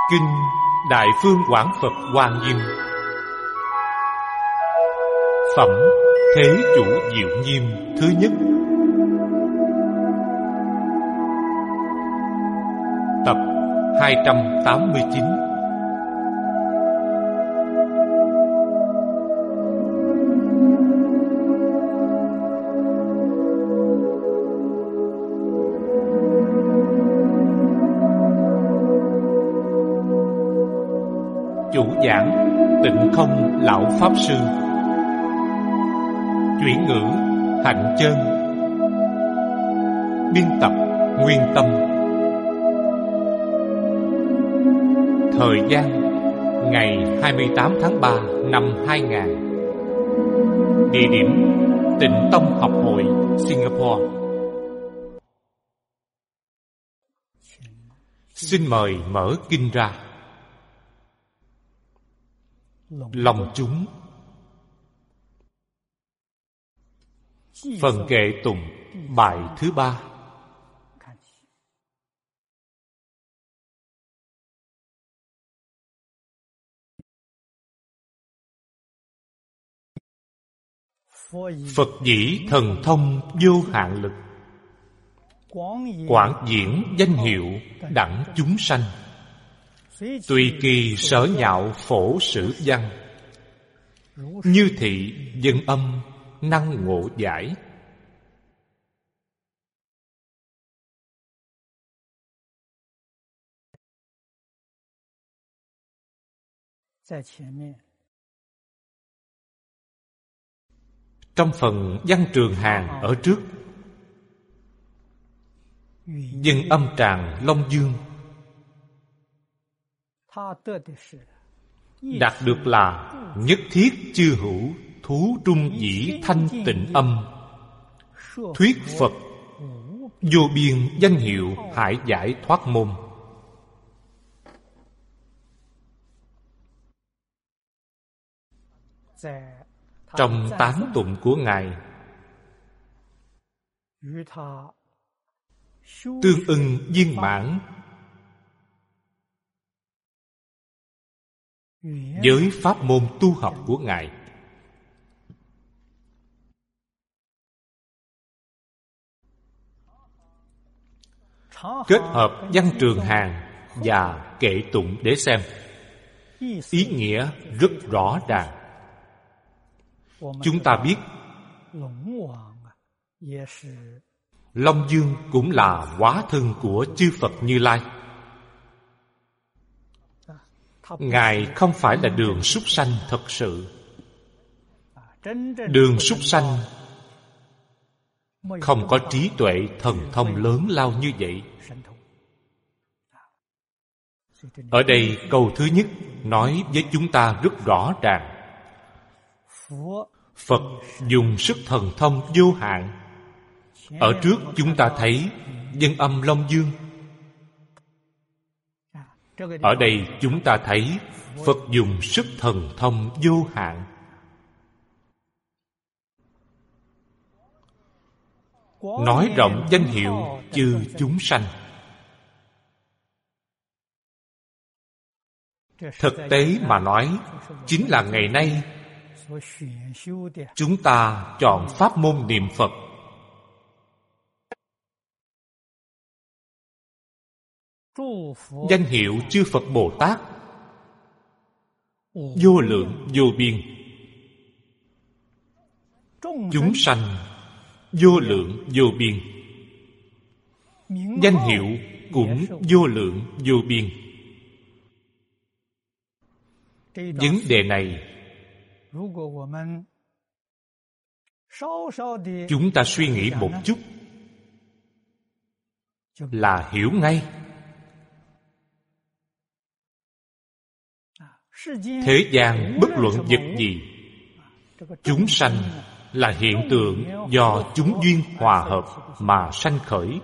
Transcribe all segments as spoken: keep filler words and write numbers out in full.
Kinh Đại Phương Quảng Phật Hoa Nghiêm. Phẩm Thế Chủ Diệu Nghiêm thứ nhất. Tập hai trăm tám mươi chín. Chủ giảng Tịnh Không Lão Pháp Sư. Chuyển ngữ Hạnh Chân. Biên tập Nguyên Tâm. Thời gian ngày hai mươi tám tháng ba năm hai nghìn. Địa điểm Tịnh Tông Học hội Singapore. Xin mời mở kinh ra. Lòng chúng. Phần kệ tụng bài thứ ba. Phật dĩ thần thông vô hạn lực, quảng diễn danh hiệu đẳng chúng sanh, tùy kỳ sở nhạo phổ sử văn, như thị dân âm năng ngộ giải. Trong phần văn trường hàng ở trước, dân âm tràng Long Dương đạt được là nhất thiết chư hữu thú trung dĩ thanh tịnh âm, thuyết Phật vô biên danh hiệu hải giải thoát môn. Trong tán tụng của Ngài, tương ưng viên mãn với pháp môn tu học của Ngài. Kết hợp văn trường hàng và kệ tụng để xem, ý nghĩa rất rõ ràng. Chúng ta biết Long Dương cũng là hóa thân của chư Phật Như Lai. Ngài không phải là đường súc sanh thật sự. Đường súc sanh không có trí tuệ thần thông lớn lao như vậy. Ở đây câu thứ nhất nói với chúng ta rất rõ ràng. Phật dùng sức thần thông vô hạn. Ở trước chúng ta thấy dân âm Long Dương. Ở đây chúng ta thấy Phật dùng sức thần thông vô hạn. Nói rộng danh hiệu chư chúng sanh. Thực tế mà nói, chính là ngày nay chúng ta chọn pháp môn niệm Phật. Danh hiệu chư Phật Bồ Tát vô lượng vô biên, chúng sanh vô lượng vô biên, danh hiệu cũng vô lượng vô biên. Vấn đề này chúng ta suy nghĩ một chút là hiểu ngay. Thế gian bất luận vật gì, chúng sanh là hiện tượng do chúng duyên hòa hợp mà sanh khởi.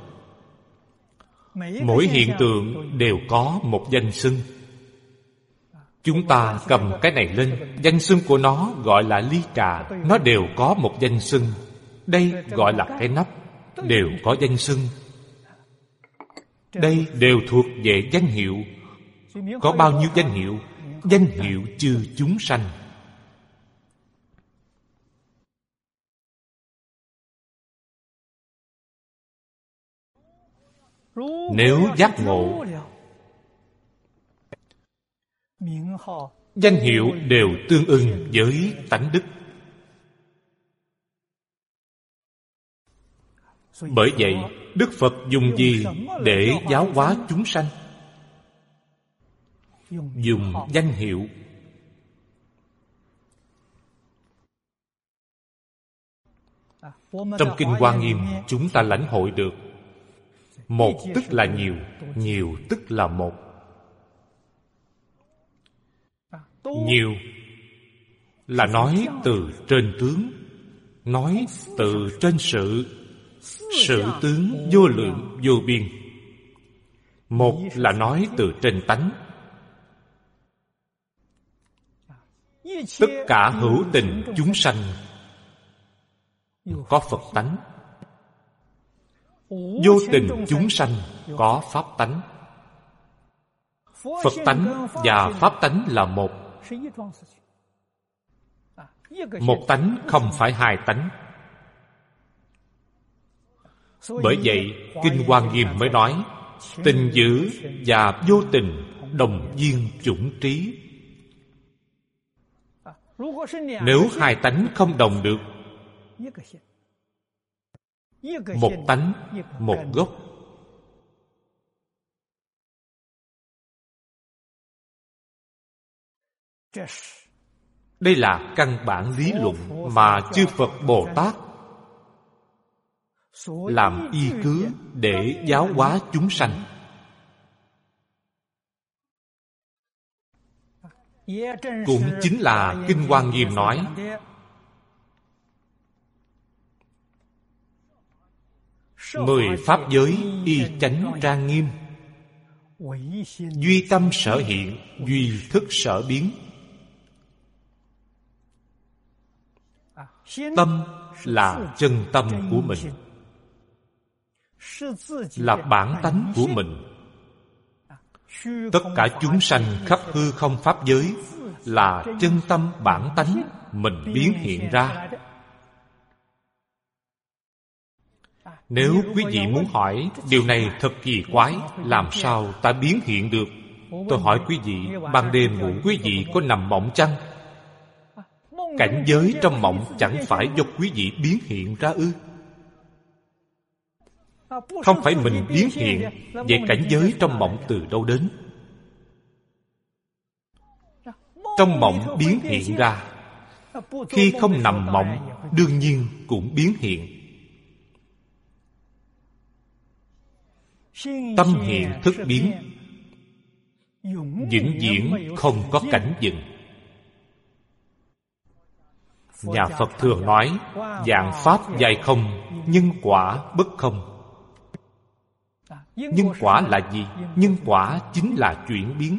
Mỗi hiện tượng đều có một danh xưng. Chúng ta cầm cái này lên, danh xưng của nó gọi là ly trà, nó đều có một danh xưng. Đây gọi là cái nắp, đều có danh xưng. Đây đều thuộc về danh hiệu Có bao nhiêu danh hiệu? Danh hiệu chư chúng sanh. Nếu giác ngộ, danh hiệu đều tương ưng với tánh đức. Bởi vậy, Đức Phật dùng gì để giáo hóa chúng sanh? Dùng danh hiệu. Trong Kinh Hoa Nghiêm, chúng ta lãnh hội được một tức là nhiều, nhiều tức là một. Nhiều là nói từ trên tướng, nói từ trên sự, sự tướng vô lượng vô biên. Một là nói từ trên tánh. Tất cả hữu tình chúng sanh có Phật tánh, vô tình chúng sanh có Pháp tánh. Phật tánh và Pháp tánh là một. Một tánh không phải hai tánh. Bởi vậy, Kinh Hoa Nghiêm mới nói tình dữ và vô tình đồng viên chủng trí. Nếu hai tánh không đồng được, một tánh, một gốc, đây là căn bản lý luận mà chư Phật Bồ Tát làm y cứ để giáo hóa chúng sanh. Cũng chính là Kinh Hoa Nghiêm nói mười pháp giới y chánh trang nghiêm, duy tâm sở hiện, duy thức sở biến. Tâm là chân tâm của mình, là bản tánh của mình. Tất cả chúng sanh khắp hư không pháp giới là chân tâm bản tánh mình biến hiện ra. Nếu quý vị muốn hỏi điều này thật kỳ quái, làm sao ta biến hiện được? Tôi hỏi quý vị, ban đêm ngủ quý vị có nằm mộng chăng? Cảnh giới trong mộng chẳng phải do quý vị biến hiện ra ư? Không phải mình biến hiện, vậy cảnh giới trong mộng từ đâu đến? Trong mộng biến hiện ra, khi không nằm mộng đương nhiên cũng biến hiện. Tâm hiện thức biến, vĩnh viễn không có cảnh dừng. Nhà Phật thường nói vạn pháp dài không, nhân quả bất không. Nhân quả là gì? Nhân quả chính là chuyển biến.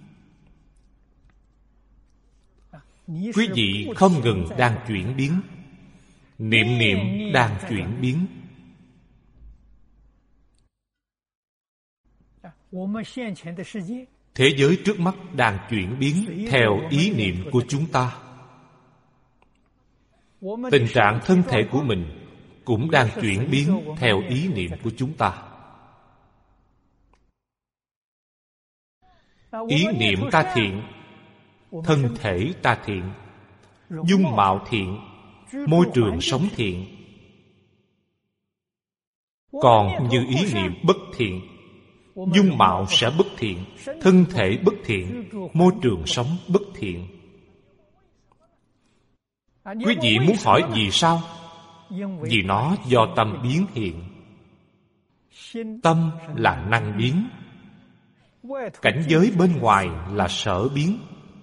Quý vị không ngừng đang chuyển biến, niệm niệm đang chuyển biến. Thế giới trước mắt đang chuyển biến theo ý niệm của chúng ta. Tình trạng thân thể của mình cũng đang chuyển biến theo ý niệm của chúng ta. Ý niệm ta thiện, thân thể ta thiện, dung mạo thiện, môi trường sống thiện. Còn như ý niệm bất thiện, dung mạo sẽ bất thiện, thân thể bất thiện, môi trường sống bất thiện. Quý vị muốn hỏi vì sao? Vì nó do tâm biến hiện. Tâm là năng biến, cảnh giới bên ngoài là sở biến.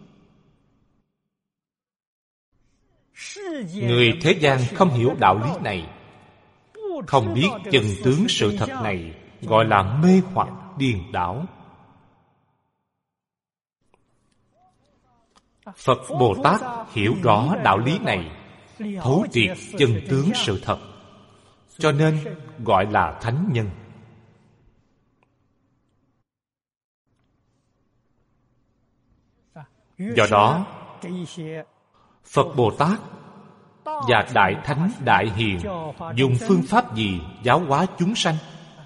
Người thế gian không hiểu đạo lý này, không biết chân tướng sự thật này, gọi là mê hoặc điên đảo. Phật Bồ Tát hiểu rõ đạo lý này, thấu triệt chân tướng sự thật, cho nên gọi là thánh nhân. Do đó, Phật Bồ Tát và Đại Thánh Đại Hiền dùng phương pháp gì giáo hóa chúng sanh?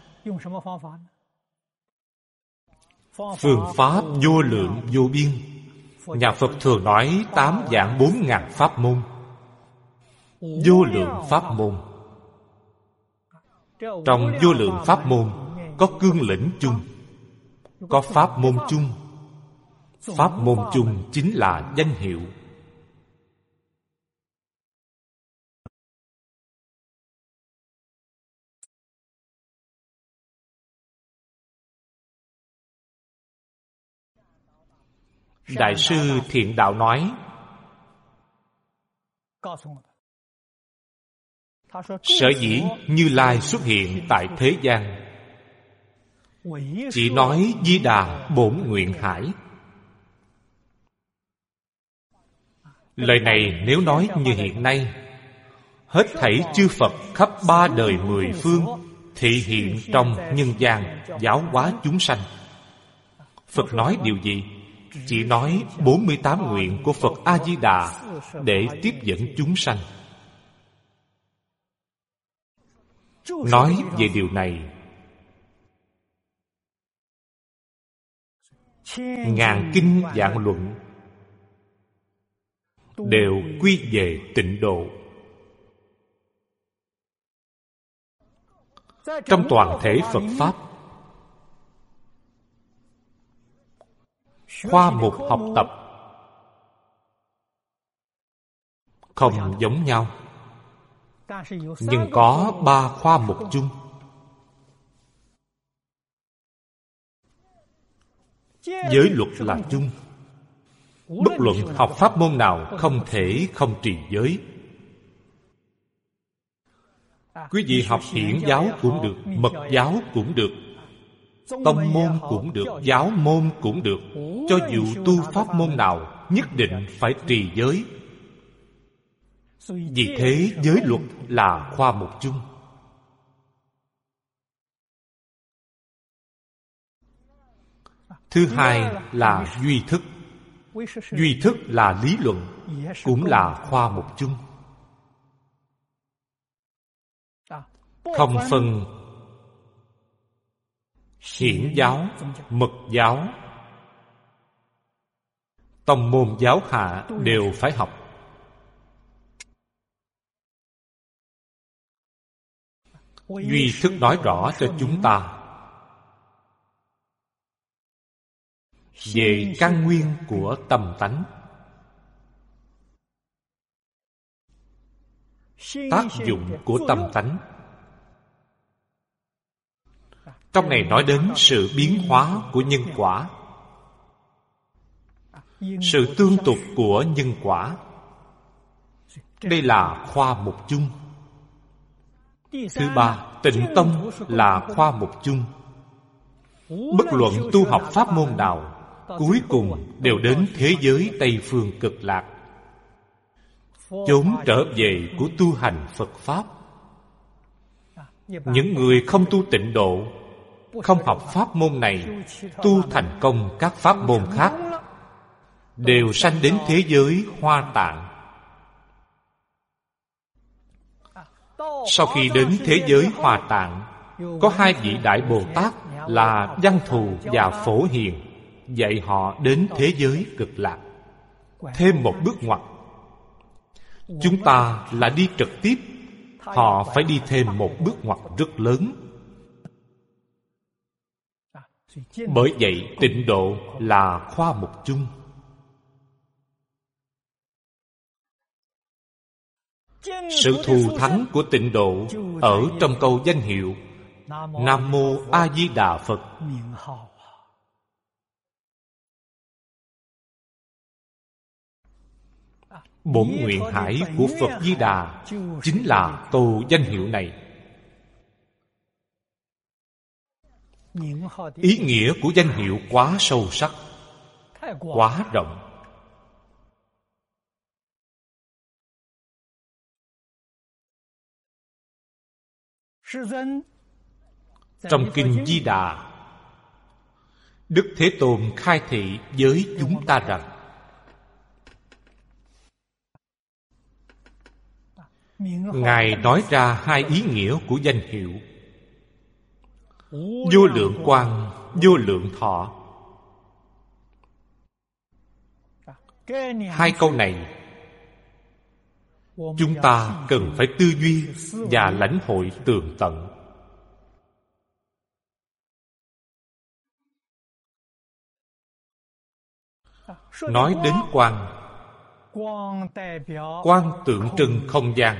Phương pháp vô lượng vô biên. Nhà Phật thường nói tám vạn bốn ngàn pháp môn. Vô lượng pháp môn. Trong vô lượng pháp môn có cương lĩnh chung, có pháp môn chung. Pháp môn chung chính là danh hiệu. Đại sư Thiện Đạo nói, sở dĩ Như Lai xuất hiện tại thế gian, chỉ nói Di Đà bổn nguyện hải. Lời này nếu nói như hiện nay, hết thảy chư Phật khắp ba đời mười phương thị hiện trong nhân gian giáo hóa chúng sanh. Phật nói điều gì? Chỉ nói bốn mươi tám nguyện của Phật A-di-đà để tiếp dẫn chúng sanh. Nói về điều này, ngàn kinh vạn luận đều quy về tịnh độ. Trong toàn thể Phật Pháp, khoa mục học tập không giống nhau, nhưng có ba khoa mục chung. Giới luật là chung. Bất luận học pháp môn nào không thể không trì giới. Quý vị học hiển giáo cũng được, mật giáo cũng được, tông môn cũng được, giáo môn cũng được. Cho dù tu pháp môn nào, nhất định phải trì giới. Vì thế giới luật là khoa mục chung. Thứ hai là duy thức. Duy thức là lý luận, cũng là khoa mục chung. Không phân hiển giáo, mật giáo, tông môn giáo hạ đều phải học. Duy thức nói rõ cho chúng ta về căn nguyên của tâm tánh, tác dụng của tâm tánh. Trong này nói đến sự biến hóa của nhân quả, sự tương tục của nhân quả. Đây là khoa mục chung. Thứ ba, Tịnh Tông là khoa mục chung. Bất luận tu học pháp môn nào, cuối cùng đều đến thế giới Tây Phương Cực Lạc, chốn trở về của tu hành Phật Pháp. Những người không tu tịnh độ, không học pháp môn này, tu thành công các pháp môn khác, đều sanh đến thế giới Hoa Tạng. Sau khi đến thế giới Hoa Tạng, có hai vị Đại Bồ Tát là Văn Thù và Phổ Hiền dạy họ đến thế giới Cực Lạc. Thêm một bước ngoặt, chúng ta là đi trực tiếp, họ phải đi thêm một bước ngoặt rất lớn. Bởi vậy tịnh độ là khoa mục chung. Sự thù thắng của tịnh độ ở trong câu danh hiệu Nam Mô A Di Đà Phật. Bổn nguyện hải của Phật Di Đà chính là câu danh hiệu này. Ý nghĩa của danh hiệu quá sâu sắc, quá rộng. Trong Kinh Di Đà, Đức Thế Tôn khai thị với chúng ta rằng Ngài nói ra hai ý nghĩa của danh hiệu: vô lượng quang, vô lượng thọ. Hai câu này chúng ta cần phải tư duy và lãnh hội tường tận. Nói đến quang, quang tượng trưng không gian.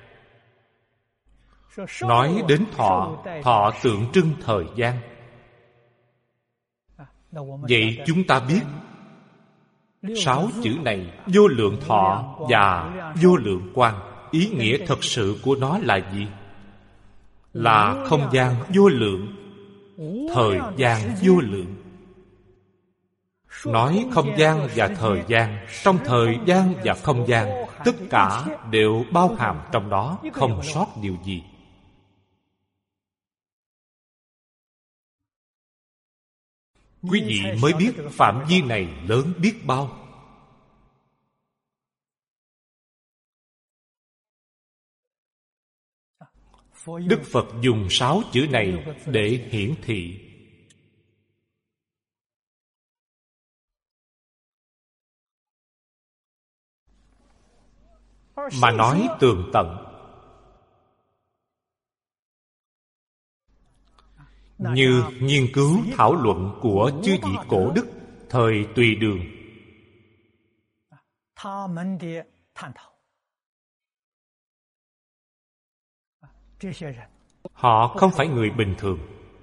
Nói đến thọ, thọ tượng trưng thời gian. Vậy chúng ta biết sáu chữ này, vô lượng thọ và vô lượng quang, ý nghĩa thật sự của nó là gì? Là không gian vô lượng, thời gian vô lượng. Nói không gian và thời gian, trong thời gian và không gian, tất cả đều bao hàm trong đó, không sót điều gì. Quý vị mới biết phạm vi này lớn biết bao. Đức Phật dùng sáu chữ này để hiển thị. Mà nói tường tận, như nghiên cứu thảo luận của chư vị cổ đức thời Tùy Đường. Họ không phải người bình thường.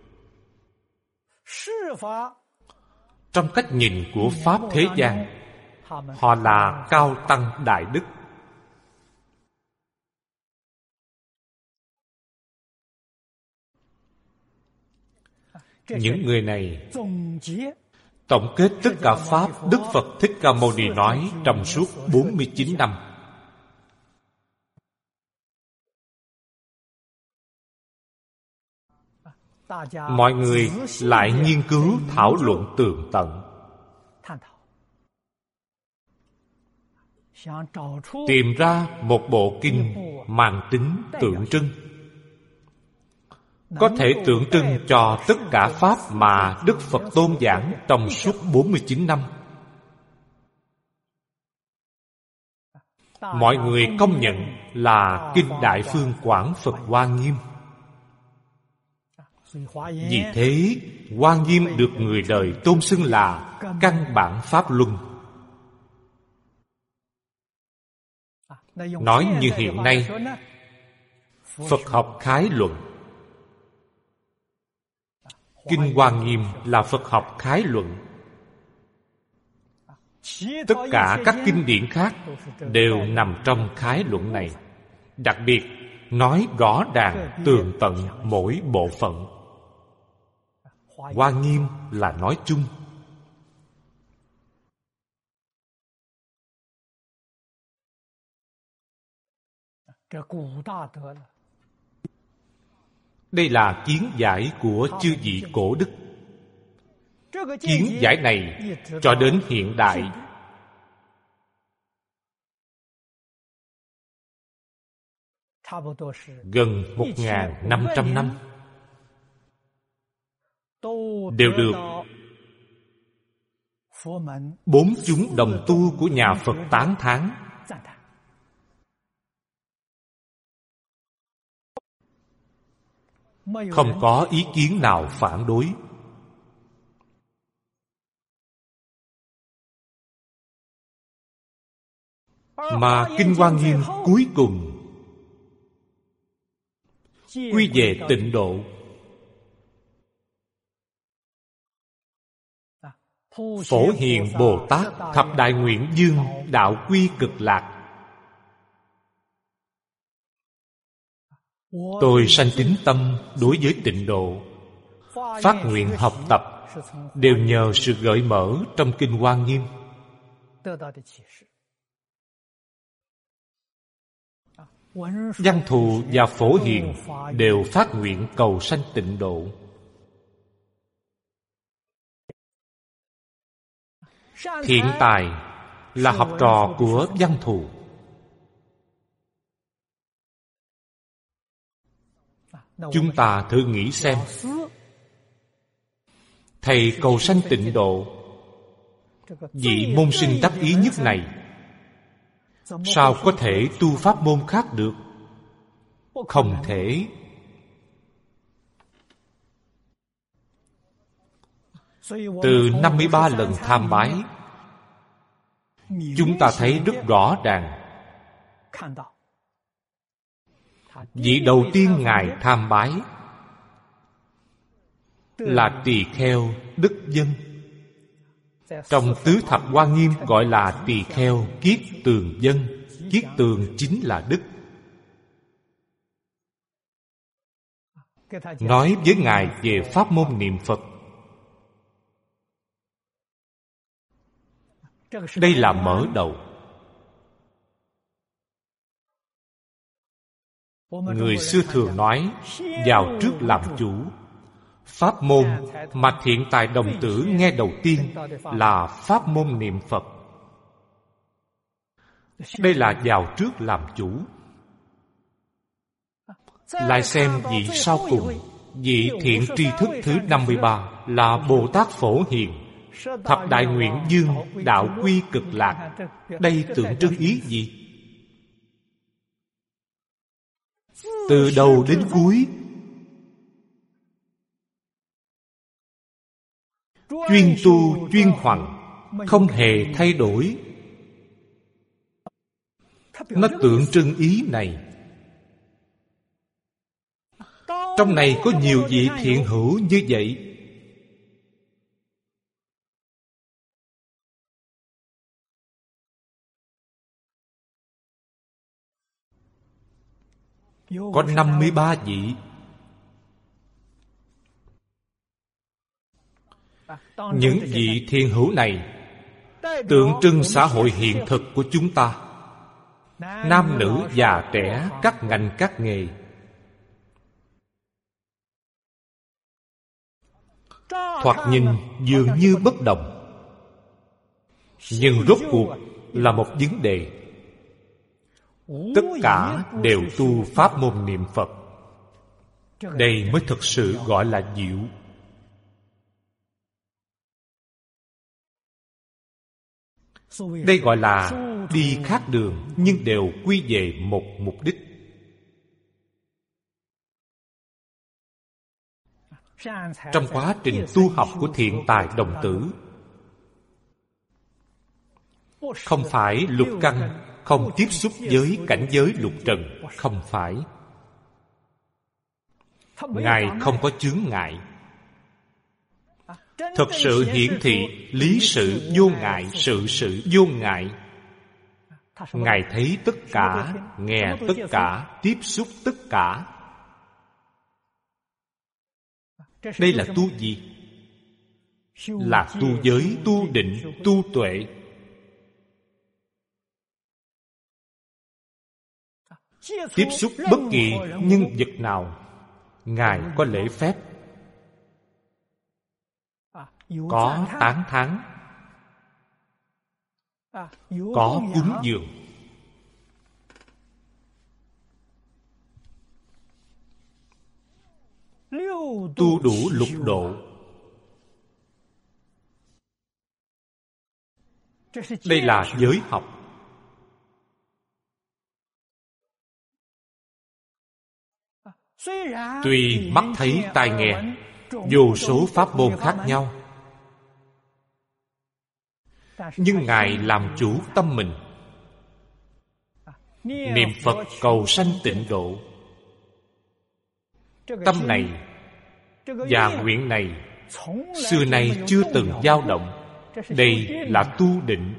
Trong cách nhìn của Pháp thế gian, họ là cao tăng đại đức. Những người này tổng kết tất cả Pháp Đức Phật Thích Ca Mâu Ni nói trong suốt bốn mươi chín năm. Mọi người lại nghiên cứu thảo luận tường tận, tìm ra một bộ kinh mang tính tượng trưng, có thể tượng trưng cho tất cả Pháp mà Đức Phật tôn giảng trong suốt bốn mươi chín năm. Mọi người công nhận là Kinh Đại Phương Quảng Phật Hoa Nghiêm. Vì thế, Hoa Nghiêm được người đời tôn xưng là căn bản Pháp Luân. Nói như hiện nay, Phật học khái luận. Kinh Hoa Nghiêm là Phật học khái luận. Tất cả các kinh điển khác đều nằm trong khái luận này. Đặc biệt, nói rõ ràng tường tận mỗi bộ phận. Hoa Nghiêm là nói chung. Đây là kiến giải của chư vị cổ đức. Kiến giải này cho đến hiện đại gần một nghìn năm trăm năm đều được bốn chúng đồng tu của nhà Phật tán thán. Không có ý kiến nào phản đối. Mà Kinh Hoa Nghiêm cuối cùng quy về tịnh độ. Phổ Hiền Bồ Tát thập đại nguyện dương đạo quy cực lạc. Tôi sanh tín tâm đối với tịnh độ, phát nguyện học tập đều nhờ sự gợi mở trong Kinh Hoa Nghiêm. Văn Thù và Phổ Hiền đều phát nguyện cầu sanh tịnh độ. Thiện Tài là học trò của Văn Thù. Chúng ta thử nghĩ xem, thầy cầu sanh tịnh độ, vị môn sinh đắc ý nhất này, sao có thể tu pháp môn khác được? Không thể. Từ năm mươi ba lần tham bái, chúng ta thấy rất rõ ràng, vị đầu tiên Ngài tham bái là tỳ kheo đức dân. Trong tứ thập hoa nghiêm gọi là tỳ kheo kiết tường dân. Kiết tường chính là đức. Nói với Ngài về pháp môn niệm Phật. Đây là mở đầu. Người xưa thường nói, vào trước làm chủ. Pháp môn mà thiện tài đồng tử nghe đầu tiên là pháp môn niệm Phật. Đây là vào trước làm chủ. Lại xem vị sau cùng, vị thiện tri thức thứ năm mươi ba là Bồ Tát Phổ Hiền, thập đại nguyện dương, đạo quy cực lạc. Đây tượng trưng ý gì? Từ đầu đến cuối, chuyên tu chuyên hoằng, không hề thay đổi. Nó tượng trưng ý này. Trong này có nhiều vị thiện hữu như vậy. Có năm mươi ba vị. Những vị thiện hữu này tượng trưng xã hội hiện thực của chúng ta. Nam nữ già trẻ, các ngành các nghề. Thoạt nhìn dường như bất đồng, nhưng rốt cuộc là một vấn đề. Tất cả đều tu pháp môn niệm Phật. Đây mới thực sự gọi là diệu. Đây gọi là đi khác đường, nhưng đều quy về một mục đích. Trong quá trình tu học của thiện tài đồng tử, không phải lục căn không tiếp xúc với cảnh giới lục trần. Không phải. Ngài không có chướng ngại. Thực sự hiển thị lý sự vô ngại, sự sự vô ngại. Ngài thấy tất cả, nghe tất cả, tiếp xúc tất cả. Đây là tu gì? Là tu giới, tu định, tu tuệ. Tiếp xúc bất kỳ nhân vật nào, Ngài có lễ phép, có tán thán, có cúng dường. Tu đủ lục độ. Đây là giới học. Tuy mắt thấy tai nghe vô số pháp môn khác nhau, nhưng Ngài làm chủ tâm mình. Niệm Phật cầu sanh tịnh độ. Tâm này và nguyện này xưa nay chưa từng dao động. Đây là tu định.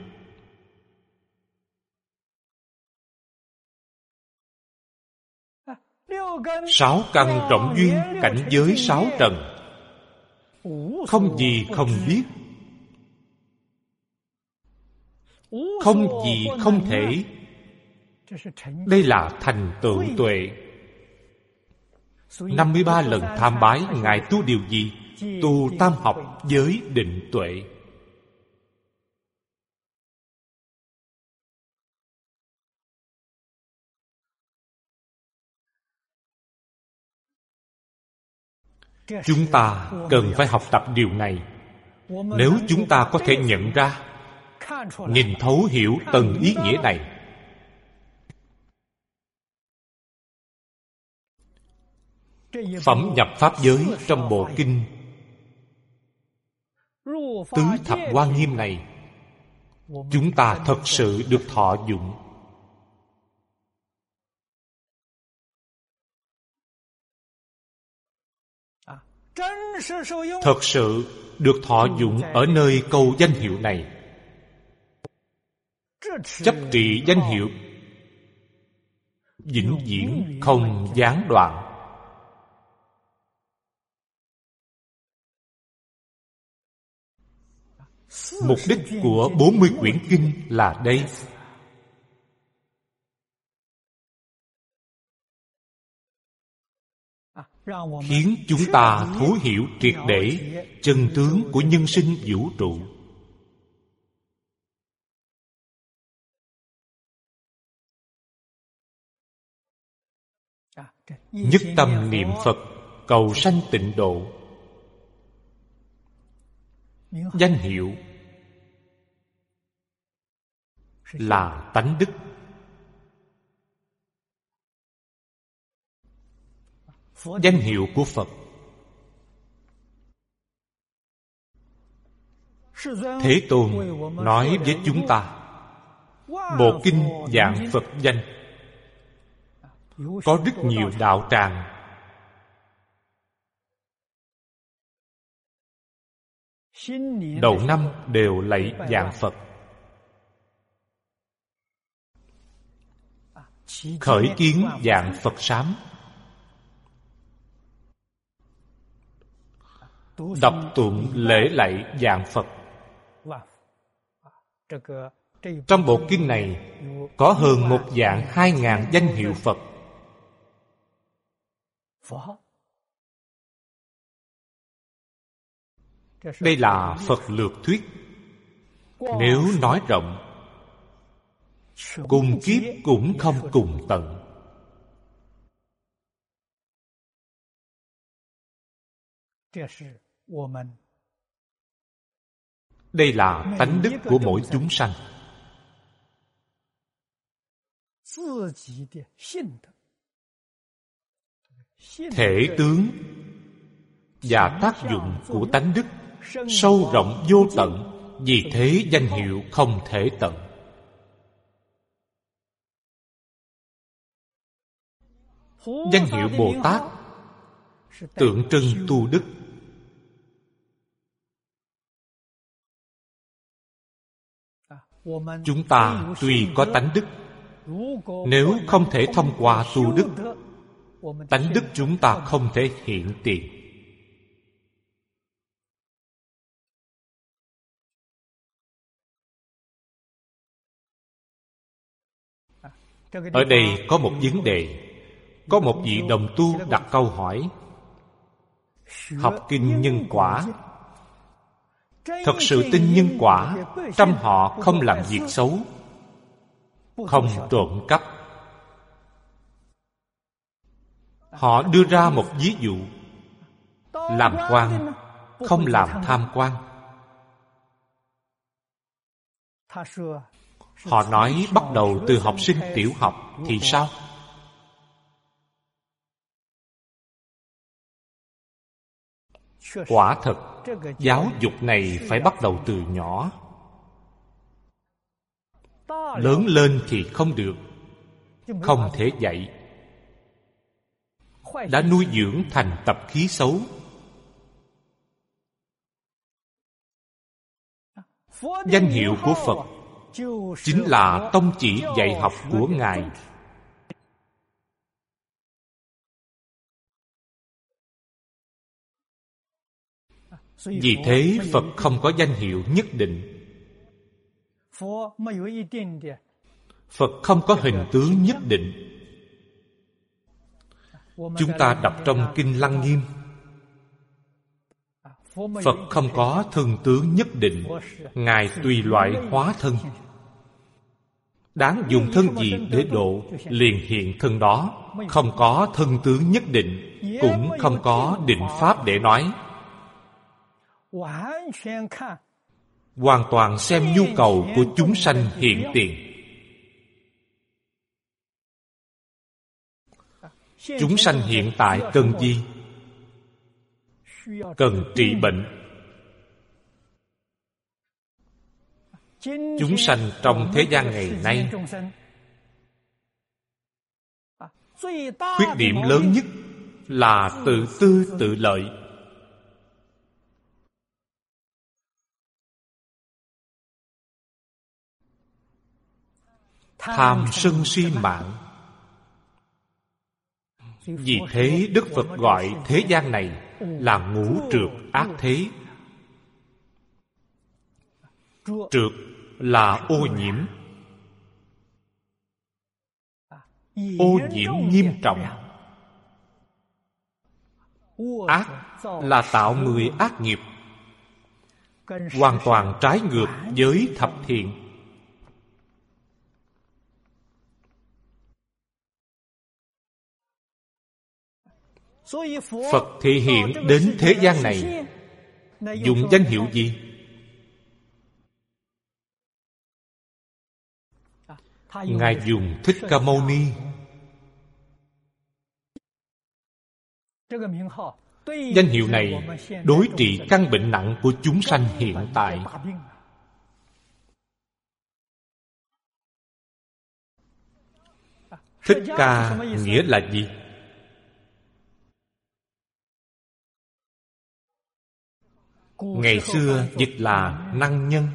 Sáu căn rộng duyên, cảnh giới sáu trần, không gì không biết, không gì không thể. Đây là thành tựu tuệ. Năm mươi ba lần tham bái, Ngài tu điều gì? Tu tam học giới định tuệ. Chúng ta cần phải học tập điều này. Nếu chúng ta có thể nhận ra, nhìn thấu hiểu tầng ý nghĩa này, phẩm nhập pháp giới trong bộ kinh Tứ Thập Hoa Nghiêm này, chúng ta thật sự được thọ dụng. Thật sự được thọ dụng ở nơi câu danh hiệu này. Chấp trì danh hiệu vĩnh viễn không gián đoạn. Mục đích của bốn mươi quyển kinh là đây. Khiến chúng ta thấu hiểu triệt để chân tướng của nhân sinh vũ trụ. Nhất tâm niệm Phật, cầu sanh tịnh độ. Danh hiệu là tánh đức. Danh hiệu của Phật. Thế Tôn nói với chúng ta, bộ kinh Vạn Phật Danh có rất nhiều đạo tràng. Đầu năm đều lạy Vạn Phật. Khởi kiến Vạn Phật sám. Đọc tụng lễ lạy Vạn Phật. Trong bộ kinh này có hơn một vạn hai ngàn danh hiệu Phật. Đây là Phật lược thuyết. Nếu nói rộng, cùng kiếp cũng không cùng tận. Đây là tánh đức của mỗi chúng sanh. Thể tướng và tác dụng của tánh đức sâu rộng vô tận, vì thế danh hiệu không thể tận. Danh hiệu Bồ Tát tượng trưng tu đức. Chúng ta tuy có tánh đức, nếu không thể thông qua tu đức, tánh đức chúng ta không thể hiện tiền. Ở đây có một vấn đề. Có một vị đồng tu đặt câu hỏi: học kinh nhân quả, thật sự tin nhân quả, trăm họ không làm việc xấu, không trộm cắp. Họ đưa ra một ví dụ: làm quan, không làm tham quan. Họ nói bắt đầu từ học sinh tiểu học thì sao? Quả thật, giáo dục này phải bắt đầu từ nhỏ. Lớn lên thì không được, không thể dạy. Đã nuôi dưỡng thành tập khí xấu. Danh hiệu của Phật chính là tông chỉ dạy học của Ngài. Vì thế Phật không có danh hiệu nhất định. Phật không có hình tướng nhất định. Chúng ta đọc trong Kinh Lăng Nghiêm, Phật không có thân tướng nhất định. Ngài tùy loại hóa thân. đáng dùng thân gì để độ, liền hiện thân đó. Không có thân tướng nhất định, cũng không có định pháp để nói. Hoàn toàn xem nhu cầu của chúng sanh hiện tiền. Chúng sanh hiện tại cần gì? Cần trị bệnh. Chúng sanh trong thế gian ngày nay, khuyết điểm lớn nhất là tự tư tự lợi. Tham sân si mạng. Vì thế Đức Phật gọi thế gian này là ngũ trược ác thế. Trược là ô nhiễm. Ô nhiễm nghiêm trọng. Ác là tạo mười ác nghiệp, hoàn toàn trái ngược với thập thiện. Phật thị hiện đến thế gian này dùng danh hiệu gì? Ngài dùng Thích Ca Mâu Ni. Danh hiệu này đối trị căn bệnh nặng của chúng sanh hiện tại. Thích Ca nghĩa là gì? Ngày xưa dịch là năng nhân.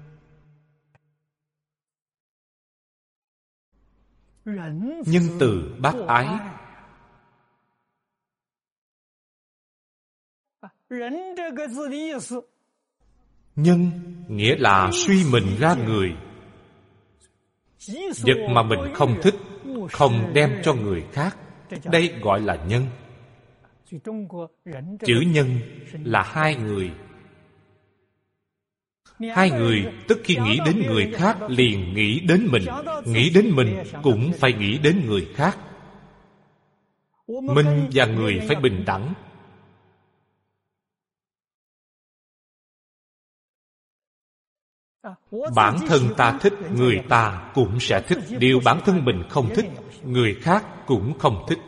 Nhân từ bác ái. Nhân nghĩa là suy mình ra người. Vật mà mình không thích, không đem cho người khác, đây gọi là nhân. Chữ nhân là hai người. Hai người tức khi nghĩ đến người khác liền nghĩ đến mình, nghĩ đến mình cũng phải nghĩ đến người khác. Mình và người phải bình đẳng. Bản thân ta thích, người ta cũng sẽ thích. Điều bản thân mình không thích, người khác cũng không thích.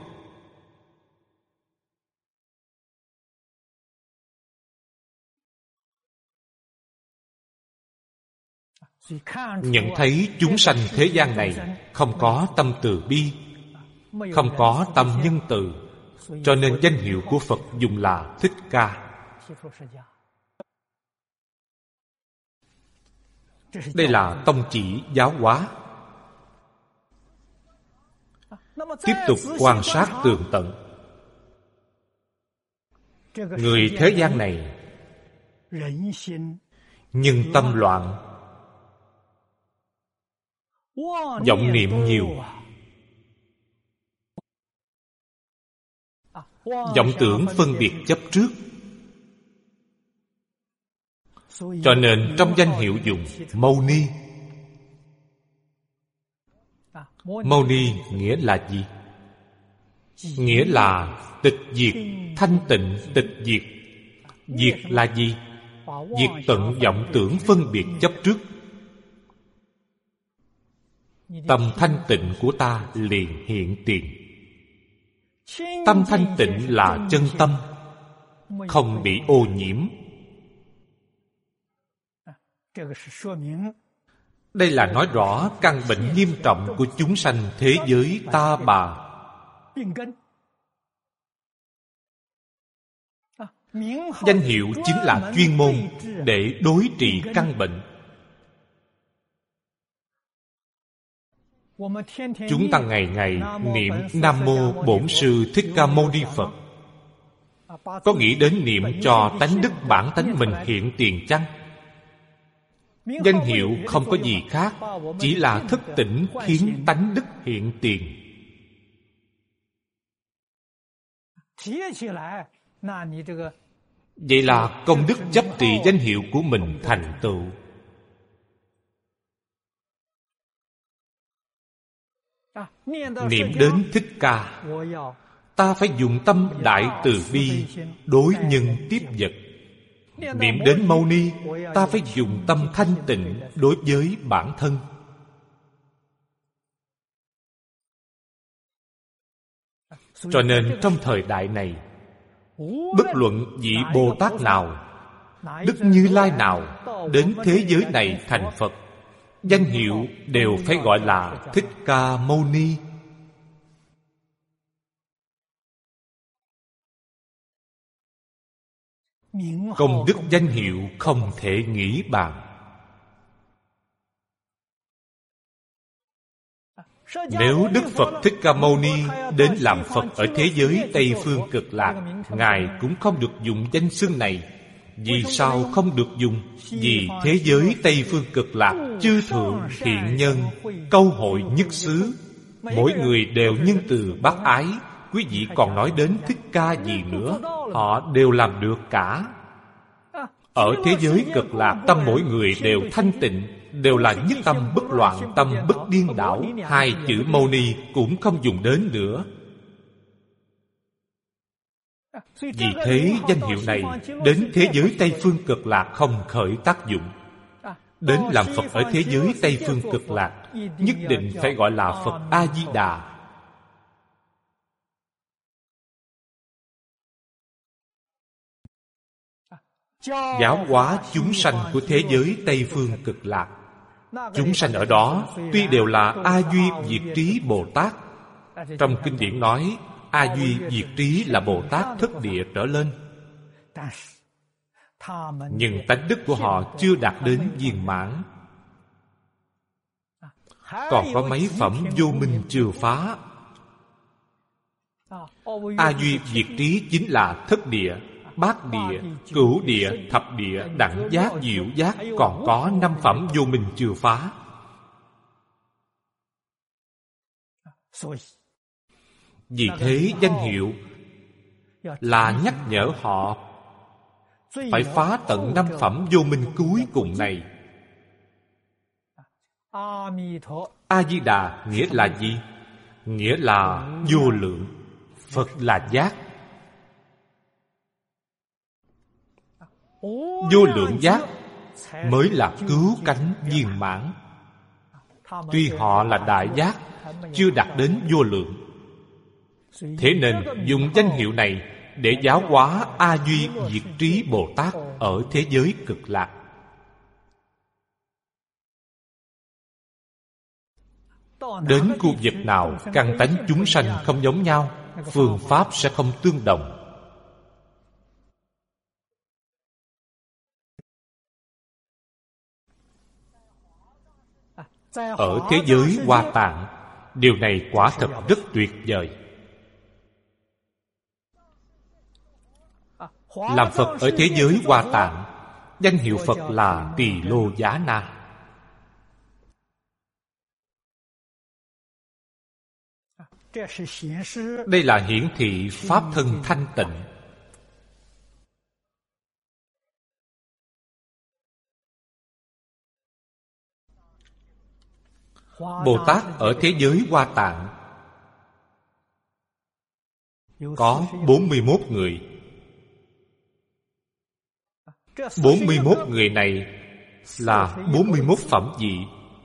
Nhận thấy chúng sanh thế gian này không có tâm từ bi, không có tâm nhân từ, cho nên danh hiệu của Phật dùng là Thích Ca. Đây là tông chỉ giáo hóa. Tiếp tục quan sát tường tận. Người thế gian này nhân tâm loạn, vọng niệm nhiều, vọng tưởng phân biệt chấp trước. Cho nên trong danh hiệu dùng Mâu Ni. Mâu Ni nghĩa là gì? Nghĩa là tịch diệt, thanh tịnh tịch diệt. Diệt là gì? Diệt tận vọng tưởng phân biệt chấp trước. Tâm thanh tịnh của ta liền hiện tiền. Tâm thanh tịnh là chân tâm, không bị ô nhiễm. Đây là nói rõ căn bệnh nghiêm trọng của chúng sanh thế giới ta bà. Danh hiệu chính là chuyên môn để đối trị căn bệnh. Chúng ta ngày ngày niệm Nam Mô Bổn Sư Thích Ca Mâu Ni Phật, có nghĩ đến niệm cho tánh đức bản tánh mình hiện tiền chăng? Danh hiệu không có gì khác, chỉ là thức tỉnh khiến tánh đức hiện tiền. Vậy là công đức chấp trì danh hiệu của mình thành tựu. Niệm đến Thích Ca, ta phải dùng tâm đại từ bi đối nhân tiếp vật. Niệm đến Mâu Ni, ta phải dùng tâm thanh tịnh đối với bản thân. Cho nên trong thời đại này, bất luận vị Bồ Tát nào, Đức Như Lai nào đến thế giới này thành Phật, danh hiệu đều phải gọi là Thích Ca Mâu Ni. Công đức danh hiệu không thể nghĩ bàn. Nếu Đức Phật Thích Ca Mâu Ni đến làm Phật ở thế giới Tây Phương Cực Lạc, Ngài cũng không được dùng danh xưng này. Vì sao không được dùng? Vì thế giới Tây Phương Cực Lạc, chư thượng thiện nhân, câu hội nhất xứ, mỗi người đều nhân từ bác ái. Quý vị còn nói đến Thích Ca gì nữa? Họ đều làm được cả. Ở thế giới Cực Lạc, tâm mỗi người đều thanh tịnh, đều là nhất tâm bất loạn, tâm bất điên đảo. Hai chữ Mâu Ni cũng không dùng đến nữa. Vì thế danh hiệu này đến thế giới Tây Phương Cực Lạc không khởi tác dụng. Đến làm Phật ở thế giới Tây Phương Cực Lạc, nhất định phải gọi là Phật A-di-đà. Giáo hóa chúng sanh của thế giới Tây Phương Cực Lạc. Chúng sanh ở đó tuy đều là A Duy Diệt Trí Bồ Tát. Trong kinh điển nói A Duy Diệt Trí là Bồ Tát thất địa trở lên, nhưng tánh đức của họ chưa đạt đến viên mãn. Còn có mấy phẩm vô minh chưa phá. A Duy Diệt Trí chính là thất địa, bát địa, cửu địa, thập địa, đẳng giác, diệu giác. Còn có năm phẩm vô minh chưa phá. Vì thế danh hiệu là nhắc nhở họ phải phá tận năm phẩm vô minh cuối cùng này. A-di-đà nghĩa là gì? Nghĩa là vô lượng. Phật là giác. Vô lượng giác mới là cứu cánh viên mãn. Tuy họ là đại giác, chưa đạt đến vô lượng. Thế nên dùng danh hiệu này để giáo hóa A Duy Diệt Trí Bồ Tát ở thế giới Cực Lạc. Đến khu vực nào căn tánh chúng sanh không giống nhau, phương pháp sẽ không tương đồng. Ở thế giới Hoa Tạng, điều này quả thật rất tuyệt vời. Làm Phật ở thế giới Hoa Tạng, danh hiệu Phật là Tỳ Lô Giá Na. Đây là hiển thị pháp thân thanh tịnh. Bồ Tát ở thế giới Hoa Tạng có bốn mươi mốt người. bốn mươi mốt người này là bốn mươi mốt phẩm vị: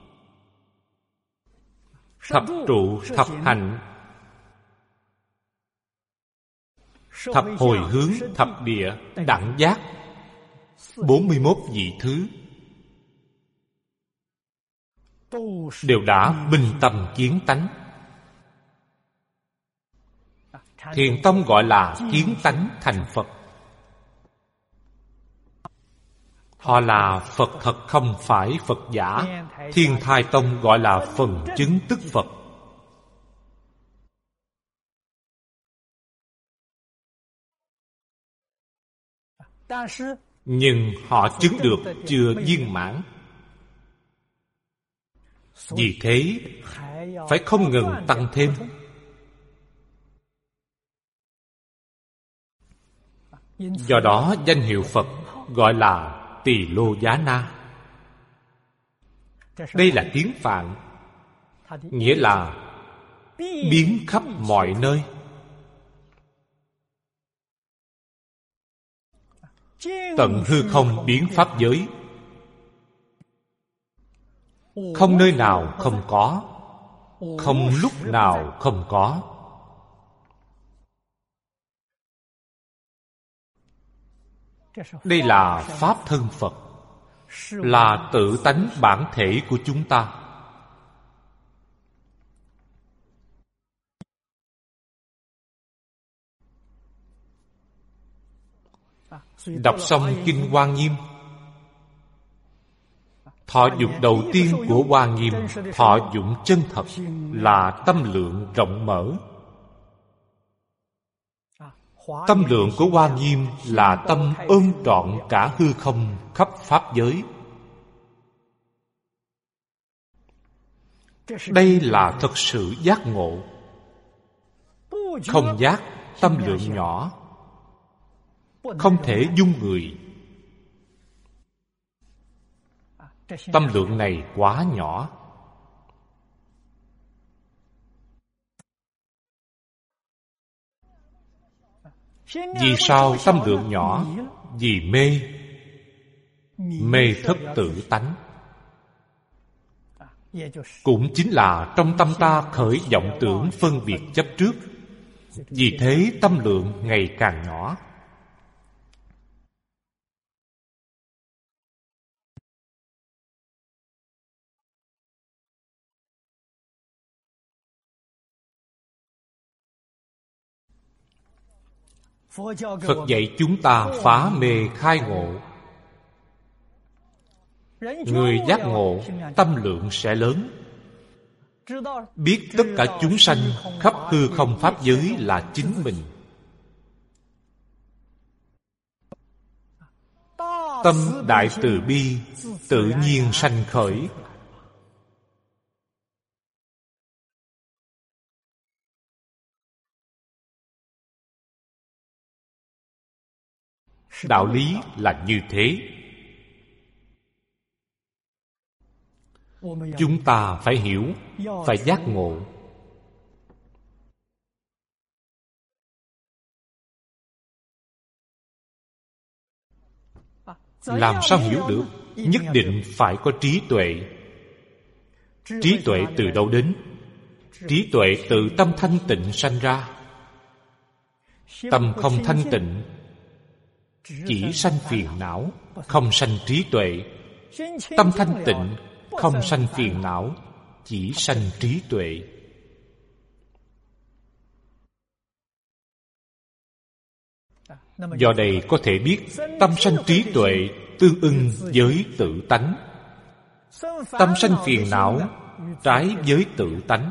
thập trụ, thập hạnh, thập hồi hướng, thập địa, đẳng giác. bốn mươi mốt vị thứ đều đã bình tâm kiến tánh. Thiền tông gọi là kiến tánh thành Phật. Họ là Phật thật không phải Phật giả. Thiên Thai tông gọi là phần chứng tức Phật. Nhưng họ chứng được chưa viên mãn. Vì thế phải không ngừng tăng thêm. Do đó danh hiệu Phật gọi là Tỳ Lô Giá Na. Đây là tiếng Phạn, nghĩa là biến khắp mọi nơi. Tận hư không biến pháp giới, không nơi nào không có, không lúc nào không có. Đây là pháp thân Phật, là tự tánh bản thể của chúng ta. Đọc xong Kinh Hoa Nghiêm, thọ dụng đầu tiên của Hoa Nghiêm, thọ dụng chân thật, là tâm lượng rộng mở. Tâm lượng của Hoa Nghiêm là tâm ôm trọn cả hư không khắp pháp giới. Đây là thật sự giác ngộ. Không giác, tâm lượng nhỏ, không thể dung người. Tâm lượng này quá nhỏ. Vì sao tâm lượng nhỏ? Vì mê. Mê thất tự tánh. Cũng chính là trong tâm ta khởi vọng tưởng phân biệt chấp trước. Vì thế tâm lượng ngày càng nhỏ. Phật dạy chúng ta phá mê khai ngộ. Người giác ngộ, tâm lượng sẽ lớn. Biết tất cả chúng sanh khắp hư không pháp giới là chính mình. Tâm đại từ bi tự nhiên sanh khởi. Đạo lý là như thế. Chúng ta phải hiểu, phải giác ngộ. Làm sao hiểu được? Nhất định phải có trí tuệ. Trí tuệ từ đâu đến? Trí tuệ từ tâm thanh tịnh sanh ra. Tâm không thanh tịnh chỉ sanh phiền não, không sanh trí tuệ. Tâm thanh tịnh không sanh phiền não, chỉ sanh trí tuệ. Do đây có thể biết tâm sanh trí tuệ tương ưng với tự tánh. Tâm sanh phiền não trái với tự tánh.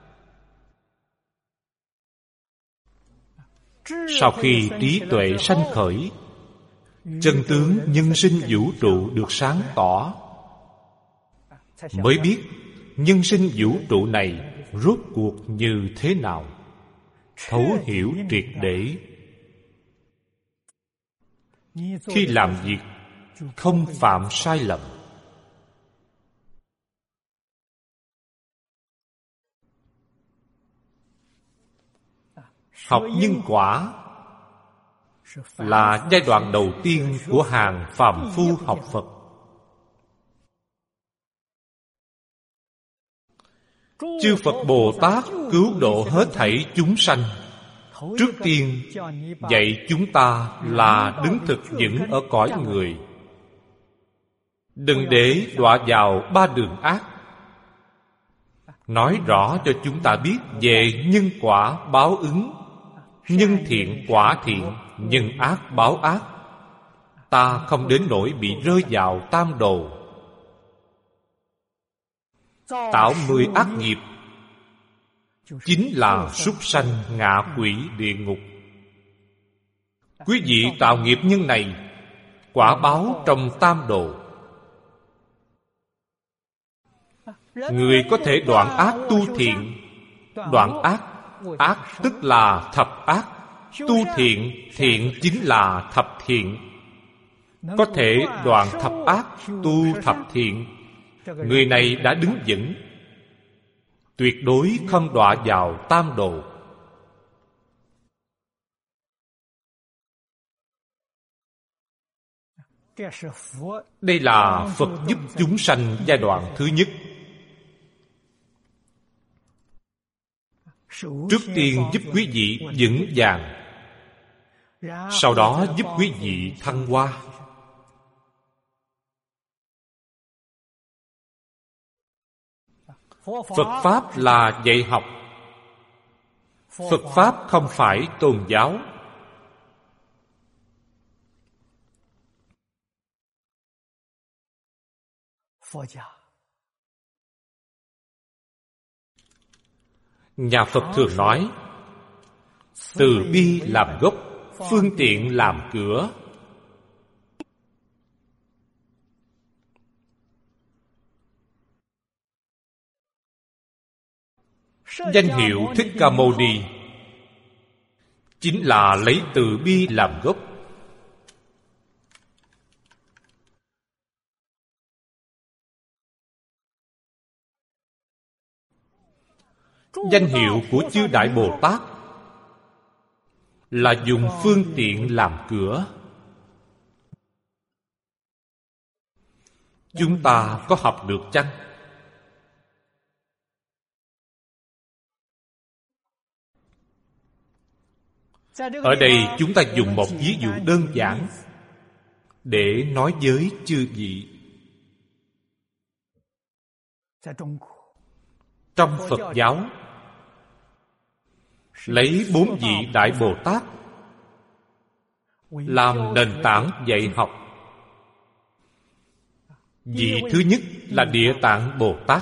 Sau khi trí tuệ sanh khởi, chân tướng nhân sinh vũ trụ được sáng tỏ, mới biết nhân sinh vũ trụ này rốt cuộc như thế nào, thấu hiểu triệt để. Khi làm việc không phạm sai lầm. Học nhân quả là giai đoạn đầu tiên của hàng phàm phu học Phật. Chư Phật Bồ Tát cứu độ hết thảy chúng sanh. Trước tiên dạy chúng ta là đứng thực vững ở cõi người, đừng để đọa vào ba đường ác. Nói rõ cho chúng ta biết về nhân quả báo ứng. Nhân thiện quả thiện, nhân ác báo ác. Ta không đến nỗi bị rơi vào tam đồ, tạo mười ác nghiệp, chính là súc sanh ngạ quỷ địa ngục. Quý vị tạo nghiệp nhân này, quả báo trong tam đồ. Người có thể đoạn ác tu thiện. Đoạn ác, ác tức là thập ác. Tu thiện, thiện chính là thập thiện. Có thể đoạn thập ác, tu thập thiện. Người này đã đứng vững. tuyệt đối không đọa vào tam độ. Đây là Phật giúp chúng sanh giai đoạn thứ nhất. Trước tiên giúp quý vị vững vàng, sau đó giúp quý vị thăng hoa. Phật Pháp là dạy học. Phật Pháp không phải tôn giáo. Nhà Phật thường nói, từ bi làm gốc, phương tiện làm cửa. Danh hiệu Thích Ca Mâu Ni chính là lấy từ bi làm gốc. Danh hiệu của chư Đại Bồ Tát là dùng phương tiện làm cửa. Chúng ta có học được chăng? Ở đây chúng ta dùng một ví dụ đơn giản để nói với chư vị. Trong Phật giáo, lấy bốn vị Đại Bồ Tát làm nền tảng dạy học. Vị thứ nhất là Địa Tạng Bồ Tát.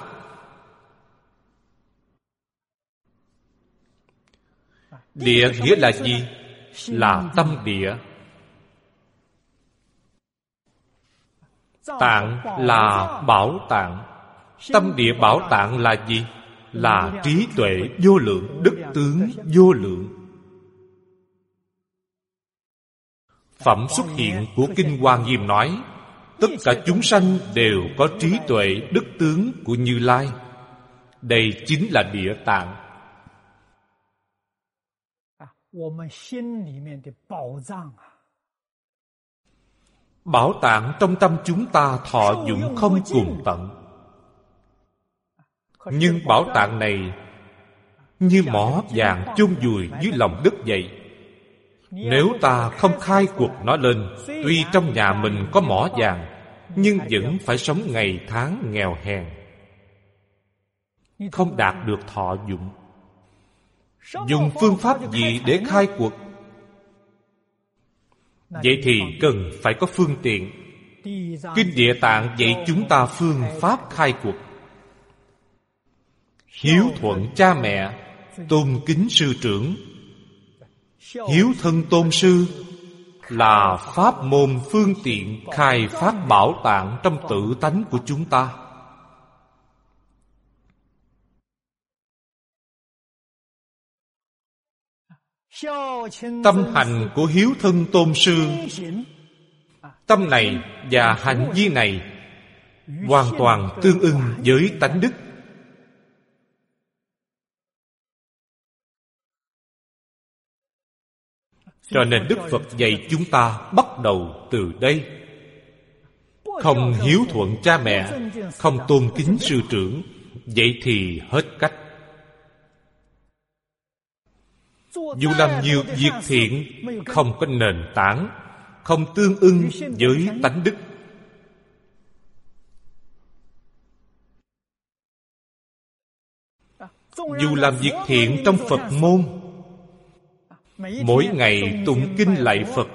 Địa nghĩa là gì? Là tâm địa. Tạng là bảo tạng. Tâm địa bảo tạng là gì? Là trí tuệ vô lượng, đức tướng vô lượng. Phẩm xuất hiện của Kinh Hoa Nghiêm nói, tất cả chúng sanh đều có trí tuệ, đức tướng của Như Lai. Đây chính là địa tạng. Bảo tạng trong tâm chúng ta thọ dụng không cùng tận. Nhưng bảo tạng này như mỏ vàng chôn vùi dưới lòng đất vậy. Nếu ta không khai quật nó lên, tuy trong nhà mình có mỏ vàng, nhưng vẫn phải sống ngày tháng nghèo hèn, không đạt được thọ dụng. Dùng phương pháp gì để khai quật? Vậy thì cần phải có phương tiện. Kinh Địa Tạng dạy chúng ta phương pháp khai quật. Hiếu thuận cha mẹ, tôn kính sư trưởng. Hiếu thân tôn sư là pháp môn phương tiện khai phát bảo tạng trong tự tánh của chúng ta. Tâm hành của hiếu thân tôn sư, tâm này và hành vi này hoàn toàn tương ưng với tánh đức. Cho nên Đức Phật dạy chúng ta bắt đầu từ đây. Không hiếu thuận cha mẹ, không tôn kính sư trưởng, vậy thì hết cách. Dù làm nhiều việc thiện, không có nền tảng, không tương ưng với tánh đức, dù làm việc thiện trong Phật môn, mỗi ngày tụng kinh lạy Phật,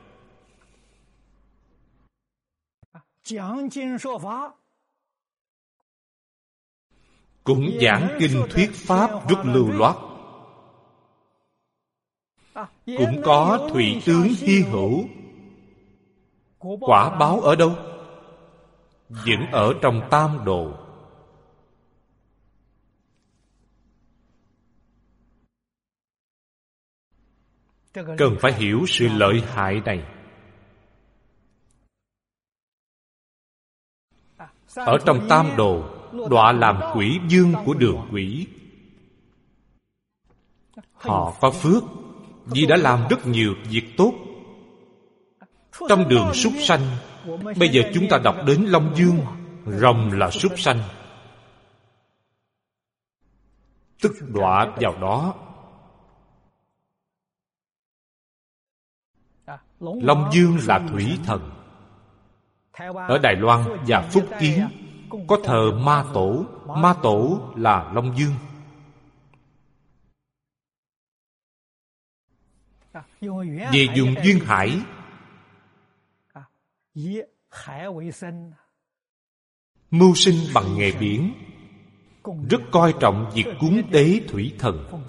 cũng giảng kinh thuyết pháp rất lưu loát, cũng có thủy tướng hy hữu. Quả báo ở đâu? Vẫn ở trong tam độ. Cần phải hiểu sự lợi hại này. Ở trong tam đồ, đọa làm quỷ vương của đường quỷ. Họ có phước vì đã làm rất nhiều việc tốt. Trong đường súc sanh, bây giờ chúng ta đọc đến Long Dương, rồng là súc sanh, tức đọa vào đó. Long Dương là thủy thần. Ở Đài Loan và Phúc Kiến có thờ Ma Tổ. Ma Tổ là Long Dương. Về dùng duyên hải, mưu sinh bằng nghề biển, rất coi trọng việc cúng tế thủy thần.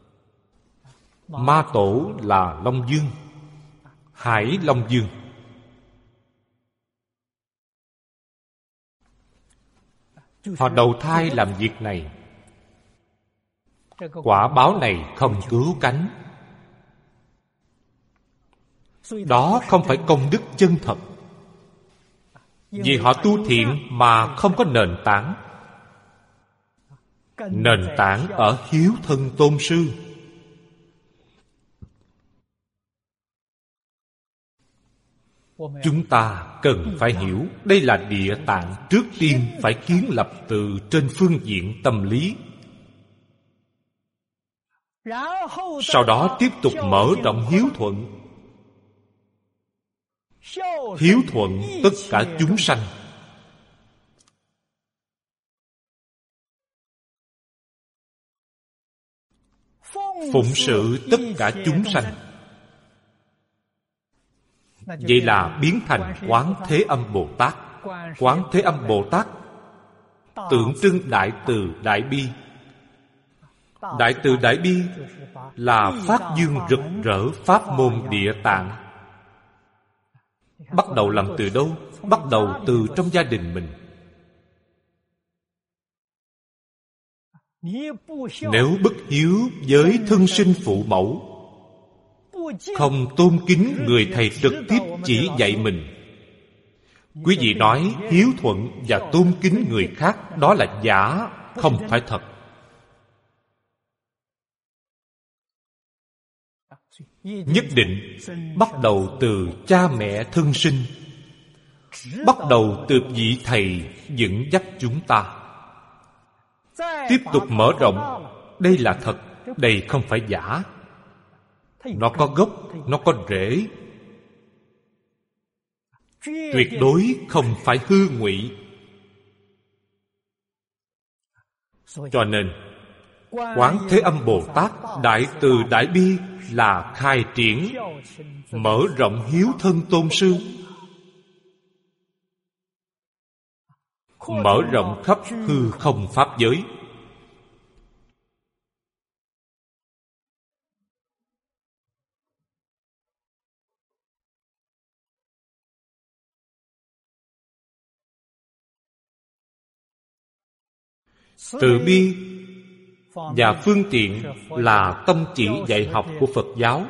Ma Tổ là Long Dương, Hải Long Dương. Họ đầu thai làm việc này. Quả báo này không cứu cánh. Đó không phải công đức chân thật, vì họ tu thiện mà không có nền tảng. Nền tảng ở hiếu thân tôn sư. Chúng ta cần phải hiểu đây là địa tạng trước tiên phải kiến lập từ trên phương diện tâm lý. Sau đó tiếp tục mở rộng hiếu thuận. Hiếu thuận tất cả chúng sanh. Phụng sự tất cả chúng sanh. Vậy là biến thành Quán Thế Âm Bồ Tát. Quán Thế Âm Bồ Tát tượng trưng đại từ đại bi. Đại từ đại bi là phát dương rực rỡ pháp môn địa tạng. Bắt đầu làm từ đâu? Bắt đầu từ trong gia đình mình. Nếu bất hiếu với thân sinh phụ mẫu, không tôn kính người thầy trực tiếp chỉ dạy mình, quý vị nói hiếu thuận và tôn kính người khác, đó là giả, không phải thật. Nhất định bắt đầu từ cha mẹ thân sinh, bắt đầu từ vị thầy dẫn dắt chúng ta. Tiếp tục mở rộng. Đây là thật, đây không phải giả. Nó có gốc, nó có rễ. Tuyệt đối không phải hư ngụy. Cho nên Quán Thế Âm Bồ Tát đại từ đại bi là khai triển, mở rộng hiếu thân tôn sư, mở rộng khắp hư không pháp giới. Từ bi và phương tiện là tâm chỉ dạy học của Phật giáo.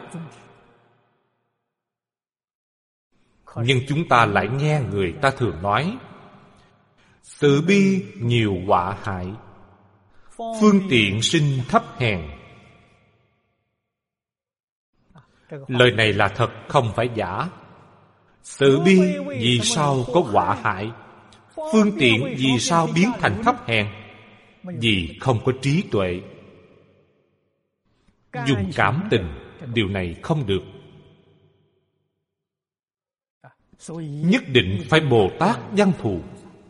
Nhưng chúng ta lại nghe người ta thường nói từ bi nhiều họa hại, phương tiện sinh thấp hèn. Lời này là thật, không phải giả. Từ bi vì sao có họa hại? Phương tiện vì sao biến thành thấp hèn? Vì không có trí tuệ. Dùng cảm tình, điều này không được. Nhất định phải Bồ Tát Văn Thù.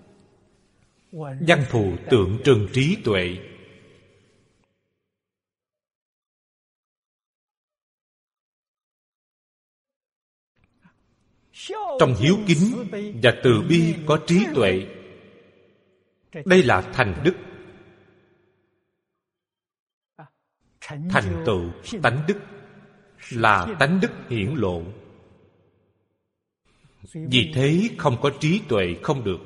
Văn thù tượng trưng trí tuệ. Trong hiếu kính và từ bi có trí tuệ. Đây là thành đức. Thành tựu tánh đức là tánh đức hiển lộ. Vì thế không có trí tuệ không được.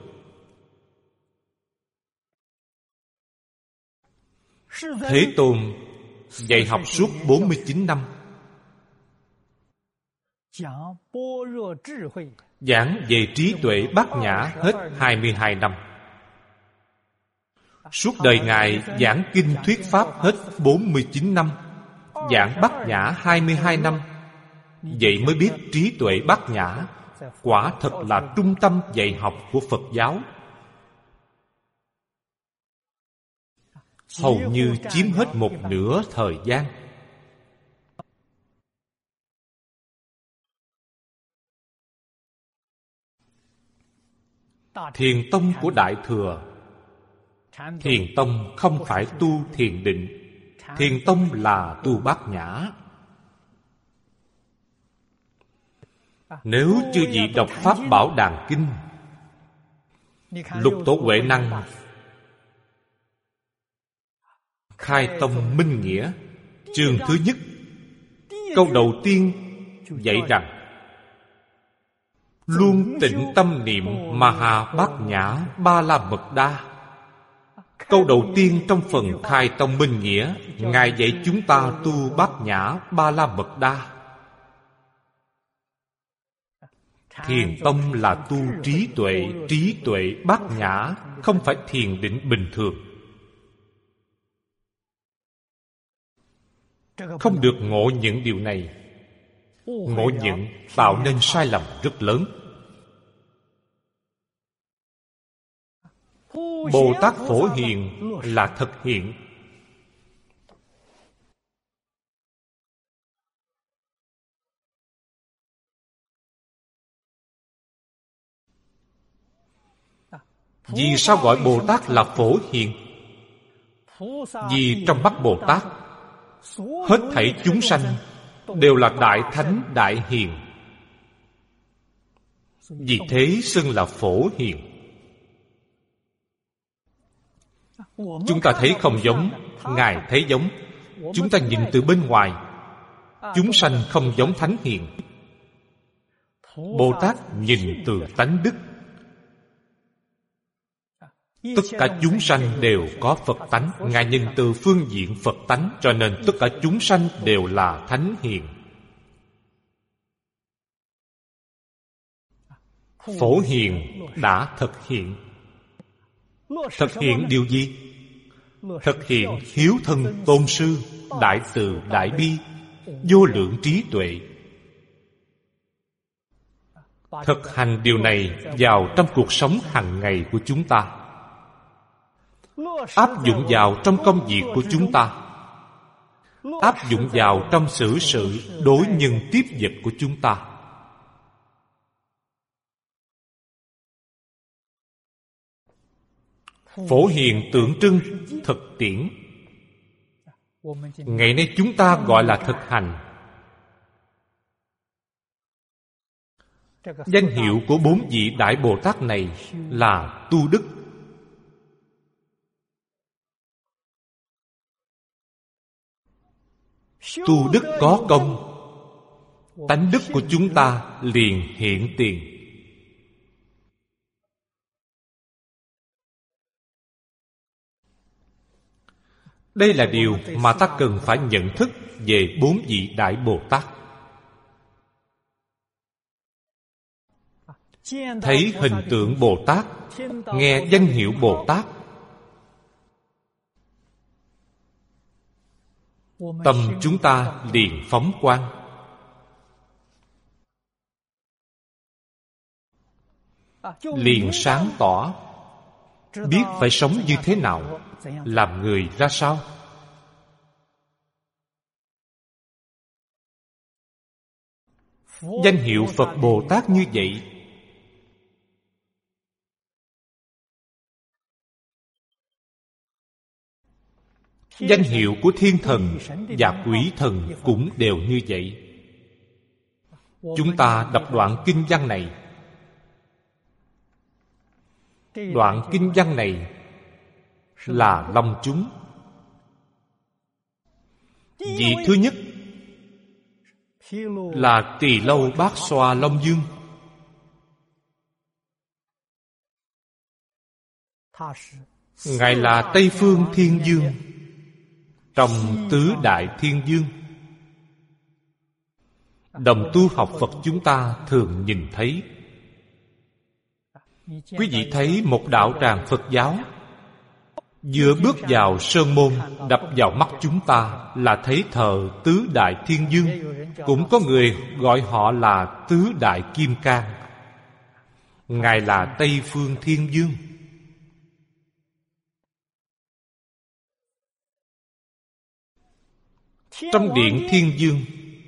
Thế Tôn dạy học suốt bốn mươi chín năm, giảng về trí tuệ bát nhã hết hai mươi hai năm. Suốt đời Ngài giảng kinh thuyết Pháp hết bốn mươi chín năm, giảng Bát Nhã hai mươi hai năm. Vậy mới biết trí tuệ Bát Nhã quả thật là trung tâm dạy học của Phật giáo. Hầu như chiếm hết một nửa thời gian. Thiền tông của Đại Thừa, Thiền tông không phải tu thiền định, Thiền tông là tu Bát Nhã. Nếu chư vị đọc Pháp Bảo Đàn Kinh, Lục Tổ Huệ Năng khai tông minh nghĩa chương thứ nhất, câu đầu tiên dạy rằng luôn tịnh tâm niệm Maha Bát Nhã Ba La Mật Đa. Câu đầu tiên trong phần khai tông minh nghĩa, Ngài dạy chúng ta tu Bát Nhã Ba La Mật Đa. Thiền tông là tu trí tuệ, trí tuệ Bát Nhã, không phải thiền định bình thường. Không được ngộ những điều này. Ngộ nhận tạo nên sai lầm rất lớn. Bồ Tát Phổ Hiền là thực hiện. Vì sao gọi Bồ Tát là Phổ Hiền? Vì trong mắt Bồ Tát, hết thảy chúng sanh đều là đại thánh đại hiền. Vì thế xưng là Phổ Hiền. Chúng ta thấy không giống, Ngài thấy giống. Chúng ta nhìn từ bên ngoài, chúng sanh không giống thánh hiền. Bồ Tát nhìn từ tánh đức. Tất cả chúng sanh đều có Phật tánh. Ngài nhìn từ phương diện Phật tánh, cho nên tất cả chúng sanh đều là thánh hiền. Phổ Hiền đã thực hiện. Thực hiện điều gì? Thực hiện hiếu thân tôn sư, đại từ đại bi, vô lượng trí tuệ. Thực hành điều này vào trong cuộc sống hàng ngày của chúng ta, áp dụng vào trong công việc của chúng ta, áp dụng vào trong xử sự đối nhân tiếp vật của chúng ta. Phổ Hiền tượng trưng thực tiễn. Ngày nay chúng ta gọi là thực hành. Danh hiệu của bốn vị Đại Bồ Tát này là tu đức. Tu đức có công, tánh đức của chúng ta liền hiện tiền. Đây là điều mà ta cần phải nhận thức về bốn vị Đại Bồ Tát. Thấy hình tượng Bồ Tát, nghe danh hiệu Bồ Tát, tâm chúng ta liền phóng quang. Liền sáng tỏ, biết phải sống như thế nào, làm người ra sao. Danh hiệu Phật Bồ Tát như vậy, danh hiệu của thiên thần và quỷ thần cũng đều như vậy. Chúng ta đọc đoạn kinh văn này. Đoạn kinh văn này là long chúng. Vị thứ nhất là Tỳ Lâu Bát Xoa Long Dương. Ngài là Tây Phương Thiên Dương trong tứ đại thiên dương. Đồng tu học Phật chúng ta thường nhìn thấy. Quý vị thấy một đạo tràng Phật giáo Vừa bước vào sơn môn, đập vào mắt chúng ta là thấy thờ Tứ Đại Thiên Dương. Cũng có người gọi họ là Tứ Đại Kim Cang. Ngài là Tây Phương Thiên Dương. Trong điện Thiên Dương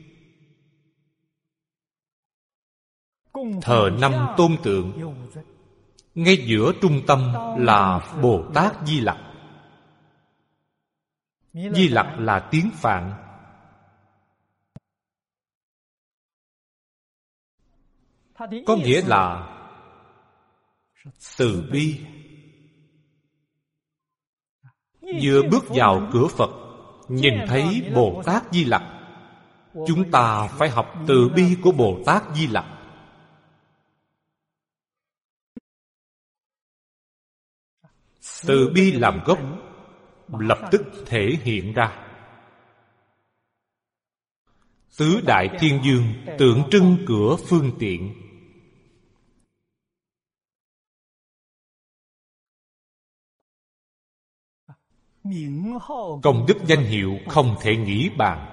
thờ năm tôn tượng. Ngay giữa trung tâm là Bồ Tát Di Lặc. Di Lặc là tiếng Phạn, có nghĩa là từ bi. Vừa bước vào cửa Phật, nhìn thấy Bồ Tát Di Lặc, chúng ta phải học từ bi của Bồ Tát Di Lặc. Từ bi làm gốc, lập tức thể hiện ra. Tứ Đại Thiên Dương tượng trưng cửa phương tiện. Công đức danh hiệu không thể nghĩ bàn.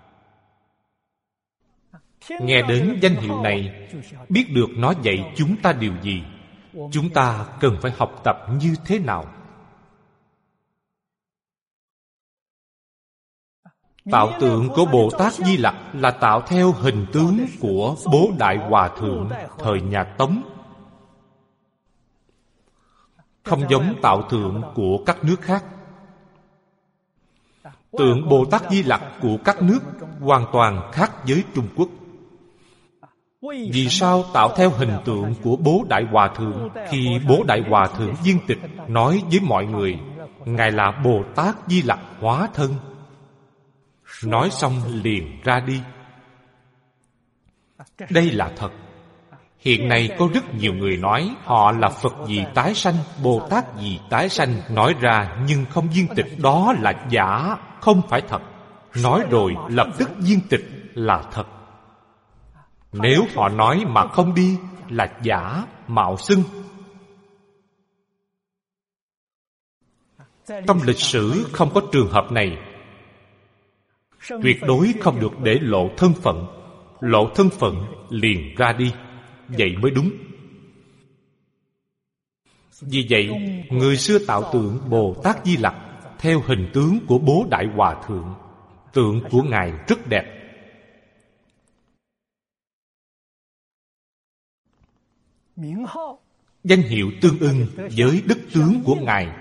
Nghe đến danh hiệu này, biết được nó dạy chúng ta điều gì, chúng ta cần phải học tập như thế nào. Tạo tượng của Bồ Tát Di Lặc là tạo theo hình tướng của Bố Đại Hòa Thượng thời nhà Tống, không giống tạo tượng của các nước khác. Tượng Bồ Tát Di Lặc của các nước hoàn toàn khác với Trung Quốc. Vì sao tạo theo hình tượng của Bố Đại Hòa Thượng khi Bố Đại Hòa Thượng viên tịch nói với mọi người Ngài là Bồ Tát Di Lặc hóa thân? Nói xong liền ra đi. Đây là thật. Hiện nay có rất nhiều người nói họ là Phật vị tái sanh, Bồ Tát vị tái sanh, nói ra nhưng không viên tịch, đó là giả, không phải thật. Nói rồi lập tức viên tịch là thật. Nếu họ nói mà không đi là giả, mạo xưng. Trong lịch sử không có trường hợp này. Tuyệt đối không được để lộ thân phận. Lộ thân phận liền ra đi. Vậy mới đúng. Vì vậy, người xưa tạo tượng Bồ Tát Di Lặc theo hình tướng của Bố Đại Hòa Thượng. Tượng của Ngài rất đẹp. Danh hiệu tương ưng với đức tướng của Ngài.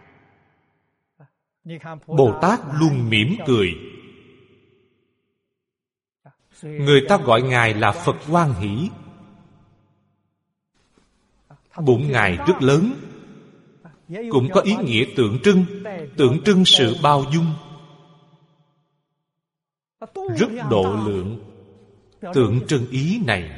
Bồ Tát luôn mỉm cười. Người ta gọi Ngài là Phật Hoan Hỷ. Bụng Ngài rất lớn, cũng có ý nghĩa tượng trưng, tượng trưng sự bao dung, rất độ lượng, tượng trưng ý này.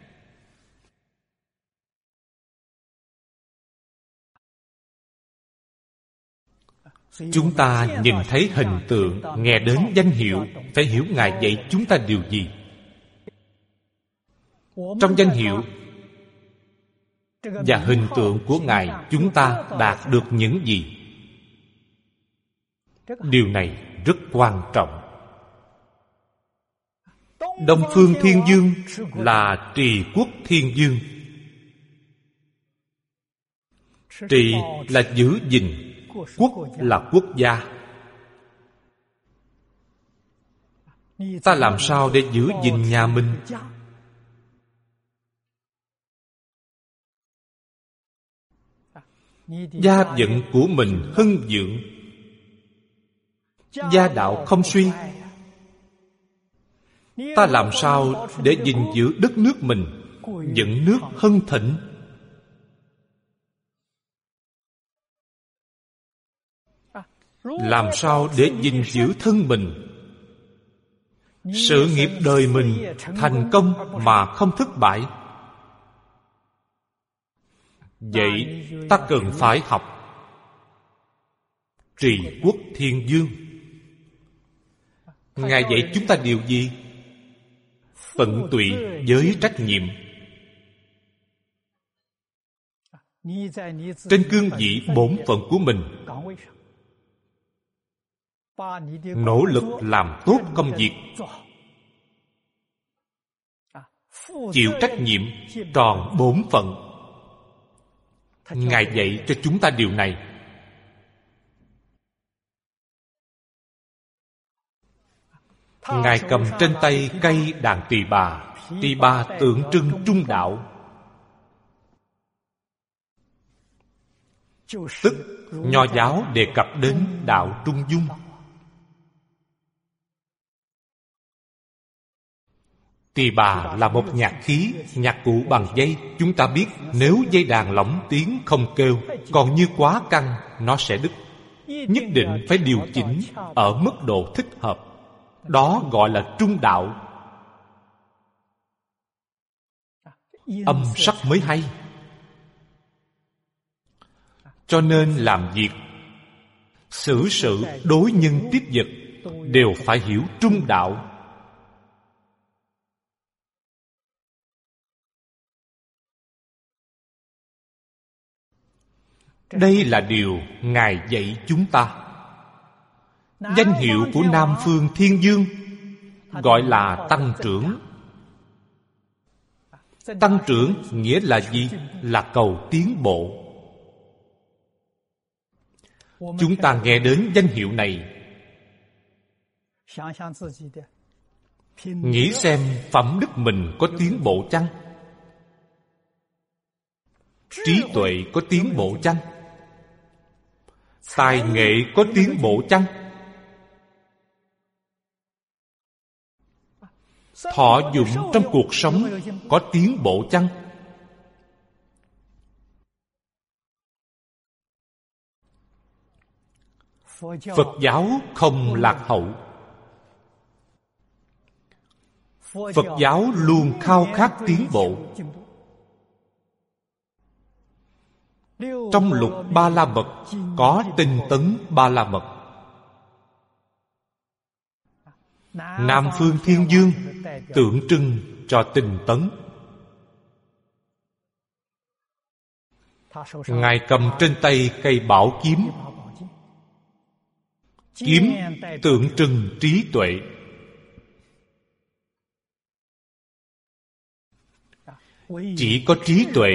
Chúng ta nhìn thấy hình tượng, nghe đến danh hiệu, phải hiểu Ngài dạy chúng ta điều gì. Trong danh hiệu và hình tượng của Ngài, chúng ta đạt được những gì? Điều này rất quan trọng. Đông Phương Thiên Dương là Trì Quốc Thiên Dương. Trì là giữ gìn, quốc là quốc gia. Ta làm sao để giữ gìn nhà mình? Gia vận của mình hưng vượng, gia đạo không suy. Ta làm sao để gìn giữ đất nước mình, dẫn nước hưng thịnh? Làm sao để gìn giữ thân mình, sự nghiệp đời mình thành công mà không thất bại? Vậy ta cần phải học Trì Quốc Thiên Dương. Ngài dạy chúng ta điều gì? Tận tụy với trách nhiệm. trên cương vị bổn phận của mình, nỗ lực làm tốt công việc, chịu trách nhiệm, tròn bổn phận. Ngài dạy cho chúng ta điều này. Ngài cầm trên tay cây đàn tỳ bà. Tỳ bà tượng trưng trung đạo, tức Nho giáo đề cập đến đạo trung dung. Tỳ bà là một nhạc khí, nhạc cụ bằng dây. Chúng ta biết nếu dây đàn lỏng tiếng không kêu, còn như quá căng, nó sẽ đứt. Nhất định phải điều chỉnh ở mức độ thích hợp. Đó gọi là trung đạo. Âm sắc mới hay. Cho nên làm việc, xử sự, đối nhân tiếp vật đều phải hiểu trung đạo. Đây là điều Ngài dạy chúng ta. Danh hiệu của Nam Phương Thiên Dương gọi là tăng trưởng. Tăng trưởng nghĩa là gì? Là cầu tiến bộ. Chúng ta nghe đến danh hiệu này, nghĩ xem phẩm đức mình có tiến bộ chăng? Trí tuệ có tiến bộ chăng? Tài nghệ có tiến bộ chăng? Thọ dụng trong cuộc sống có tiến bộ chăng? Phật giáo không lạc hậu. Phật giáo luôn khao khát tiến bộ. Trong lục Ba La Mật có tinh tấn Ba La Mật. Nam Phương Thiên Dương tượng trưng cho tinh tấn. Ngài cầm trên tay cây bảo kiếm. Kiếm tượng trưng trí tuệ. Chỉ có trí tuệ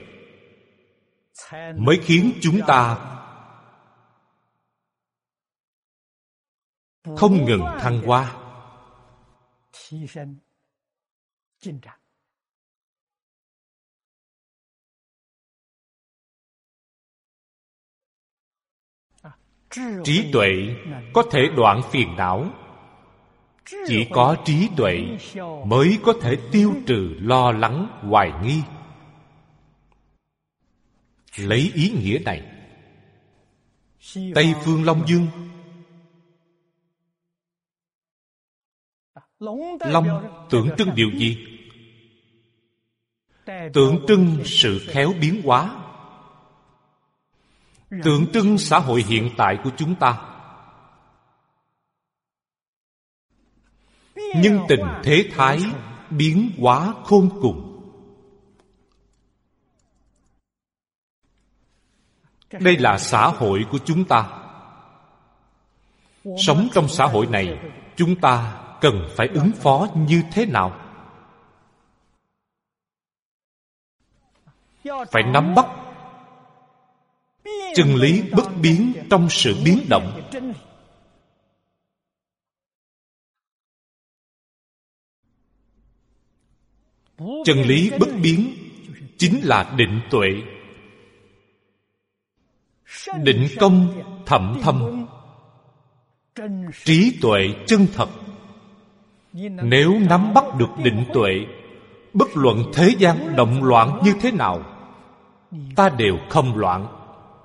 mới khiến chúng ta không ngừng thăng hoa. Trí tuệ có thể đoạn phiền não. Chỉ có trí tuệ mới có thể tiêu trừ lo lắng, hoài nghi. Lấy ý nghĩa này, Tây Phương Long Dương, long tượng trưng điều gì? Tượng trưng sự khéo biến hóa, tượng trưng xã hội hiện tại của chúng ta. Nhân tình thế thái biến hóa khôn cùng. Đây là xã hội của chúng ta. Sống trong xã hội này, chúng ta cần phải ứng phó như thế nào? Phải nắm bắt chân lý bất biến trong sự biến động. Chân lý bất biến chính là định tuệ. Định công thậm thâm, trí tuệ chân thật. Nếu nắm bắt được định tuệ, bất luận thế gian động loạn như thế nào, ta đều không loạn.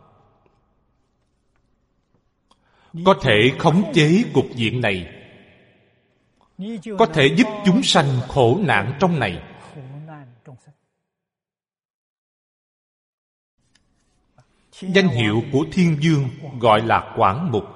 Có thể khống chế cục diện này, có thể giúp chúng sanh khổ nạn trong này. Danh hiệu của Thiên Dương gọi là Quảng Mục.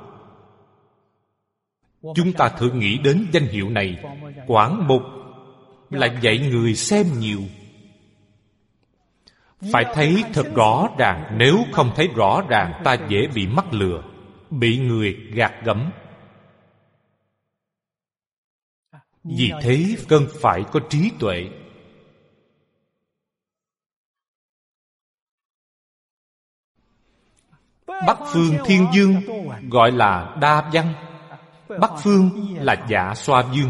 Chúng ta thử nghĩ đến danh hiệu này. Quảng Mục là dạy người xem nhiều. Phải thấy thật rõ ràng. Nếu không thấy rõ ràng, ta dễ bị mắc lừa, bị người gạt gẫm. Vì thế cần phải có trí tuệ. Bắc phương thiên dương gọi là đa văn. Bắc phương là dạ xoa dương.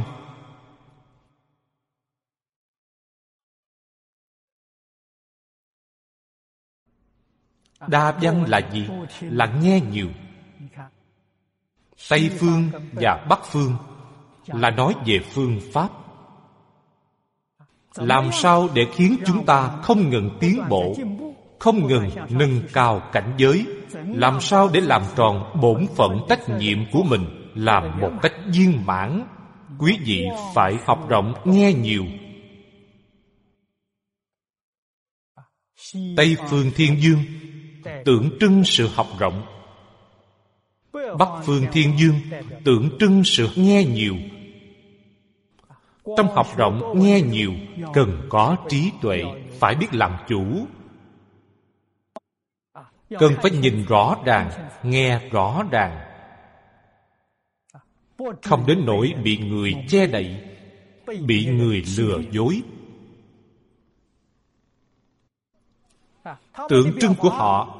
Đa văn là gì? Là nghe nhiều. Tây phương và Bắc phương là nói về phương pháp. Làm sao để khiến chúng ta không ngừng tiến bộ, không ngừng nâng cao cảnh giới? Làm sao để làm tròn bổn phận trách nhiệm của mình, làm một cách viên mãn? Quý vị phải học rộng nghe nhiều. Tây phương thiên dương tượng trưng sự học rộng. Bắc phương thiên dương tượng trưng sự nghe nhiều. Trong học rộng nghe nhiều cần có trí tuệ, phải biết làm chủ. Cần phải nhìn rõ ràng, nghe rõ ràng, không đến nỗi bị người che đậy, bị người lừa dối. Tượng trưng của họ,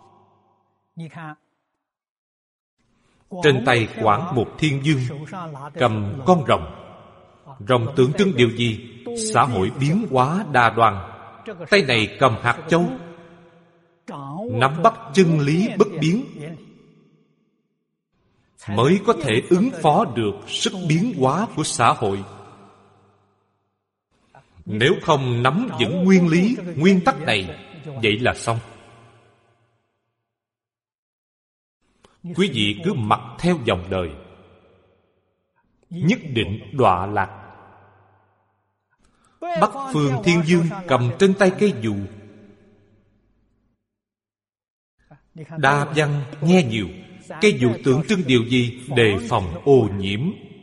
trên tay Quảng Mục Thiên Dương cầm con rồng. Rồng tượng trưng điều gì? Xã hội biến hóa đa đoan. Tay này cầm hạt châu, nắm bắt chân lý bất biến, mới có thể ứng phó được sức biến hóa của xã hội. Nếu không nắm vững nguyên lý, nguyên tắc này, vậy là xong. Quý vị cứ mặc theo dòng đời, nhất định đọa lạc. Bắc phương thiên dương cầm trên tay cây dù. Đa văn nghe nhiều. Cây dù tượng trưng điều gì? Đề phòng ô nhiễm.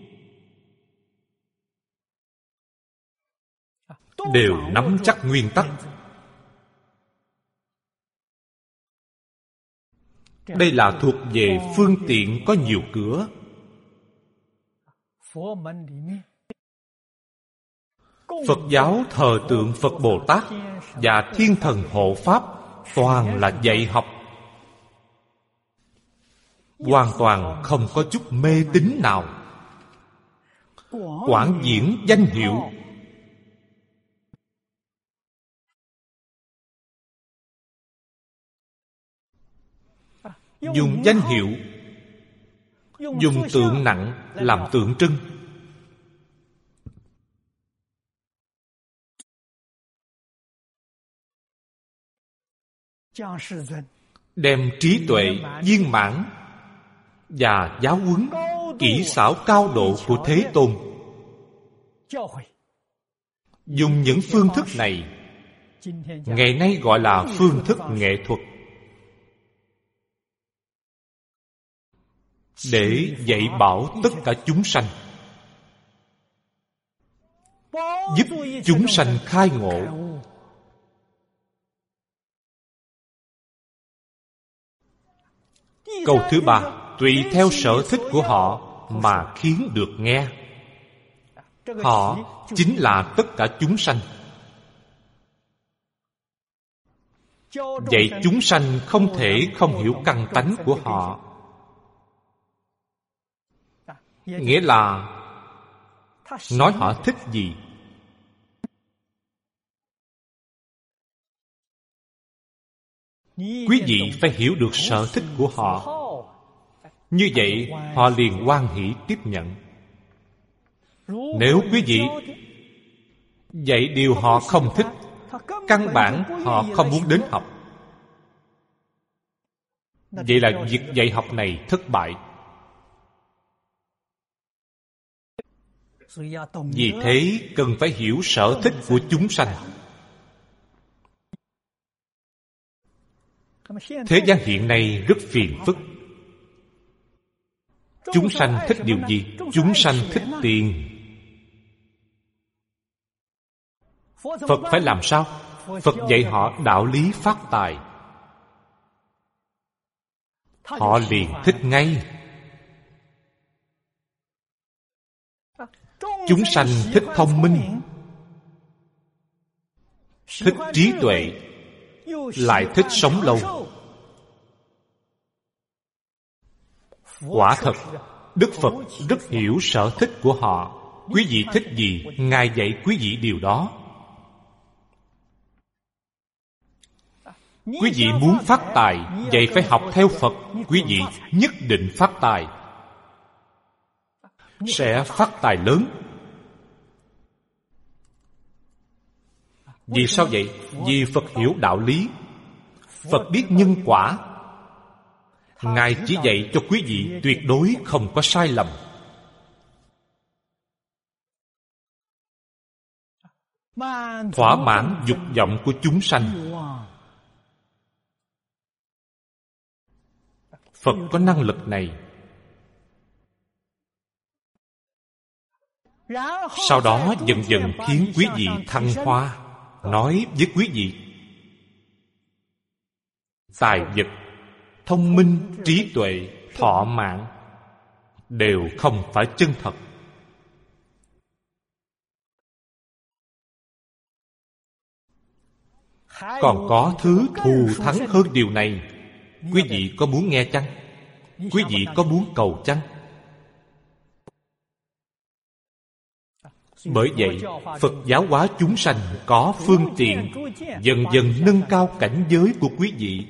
Đều nắm chắc nguyên tắc. Đây là thuộc về phương tiện có nhiều cửa. Phật giáo thờ tượng Phật Bồ Tát và Thiên Thần Hộ Pháp toàn là dạy học, hoàn toàn không có chút mê tín nào. Quảng diễn danh hiệu, dùng danh hiệu, dùng tượng nặng làm tượng trưng. Đem trí tuệ viên mãn và giáo huấn kỹ xảo cao độ của Thế Tôn, dùng những phương thức này, ngày nay gọi là phương thức nghệ thuật, để dạy bảo tất cả chúng sanh, giúp chúng sanh khai ngộ. Câu thứ ba, tùy theo sở thích của họ mà khiến được nghe. Họ chính là tất cả chúng sanh. Vậy chúng sanh không thể không hiểu căn tánh của họ. Nghĩa là nói họ thích gì, quý vị phải hiểu được sở thích của họ. Như vậy họ liền hoan hỷ tiếp nhận. Nếu quý vị dạy điều họ không thích, căn bản họ không muốn đến học, vậy là việc dạy học này thất bại. Vì thế cần phải hiểu sở thích của chúng sanh. Thế gian hiện nay rất phiền phức. Chúng sanh thích điều gì? Chúng sanh thích tiền. Phật phải làm sao? Phật dạy họ đạo lý phát tài, họ liền thích ngay. Chúng sanh thích thông minh, thích trí tuệ, lại thích sống lâu. Quả thật, Đức Phật rất hiểu sở thích của họ. Quý vị thích gì, Ngài dạy quý vị điều đó. Quý vị muốn phát tài, vậy phải học theo Phật. Quý vị nhất định phát tài, sẽ phát tài lớn. Vì sao vậy? Vì Phật hiểu đạo lý, Phật biết nhân quả. Ngài chỉ dạy cho quý vị tuyệt đối không có sai lầm. Thỏa mãn dục vọng của chúng sanh. Phật có năng lực này. Sau đó dần dần khiến quý vị thăng hoa. Nói với quý vị, tài vật, thông minh, trí tuệ, thọ mạng đều không phải chân thật. Còn có thứ thù thắng hơn điều này. Quý vị có muốn nghe chăng? Quý vị có muốn cầu chăng? Bởi vậy, Phật giáo hóa chúng sanh có phương tiện, dần dần nâng cao cảnh giới của quý vị.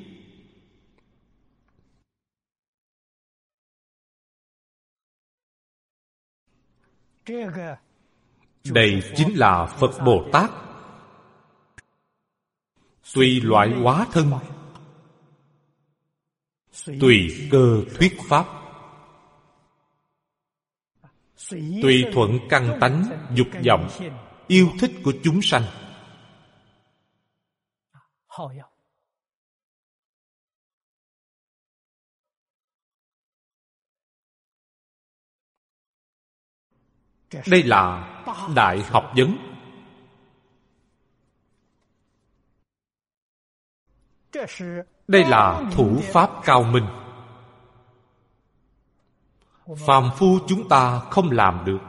Đây chính là Phật Bồ Tát. Tùy loại hóa thân, tùy cơ thuyết pháp, tùy thuận căn tánh, dục vọng, yêu thích của chúng sanh. Đây là đại học vấn. Đây là thủ pháp cao minh. Phàm phu chúng ta không làm được.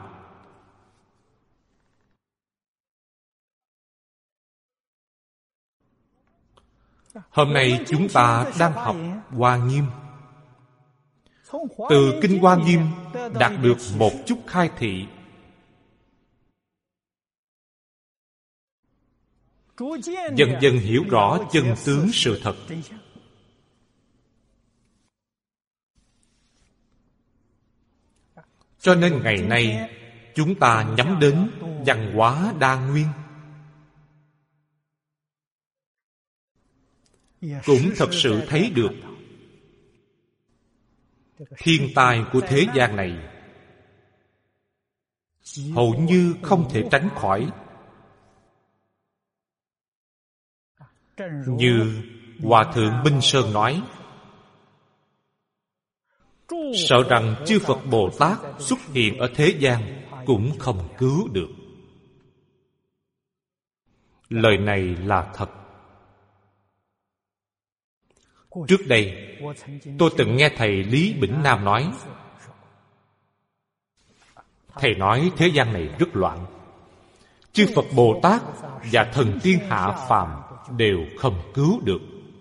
Hôm nay chúng ta đang học Hoa Nghiêm. Từ Kinh Hoa Nghiêm đạt được một chút khai thị. Dần dần hiểu rõ chân tướng sự thật. Cho nên ngày nay chúng ta nhắm đến văn hóa đa nguyên, cũng thật sự thấy được thiên tai của thế gian này hầu như không thể tránh khỏi. Như Hòa Thượng Minh Sơn nói, sợ rằng chư Phật Bồ Tát xuất hiện ở thế gian cũng không cứu được. Lời này là thật. Trước đây tôi từng nghe thầy Lý Bỉnh Nam nói, thầy nói thế gian này rất loạn, chư Phật Bồ Tát và thần tiên hạ phàm đều không cứu được.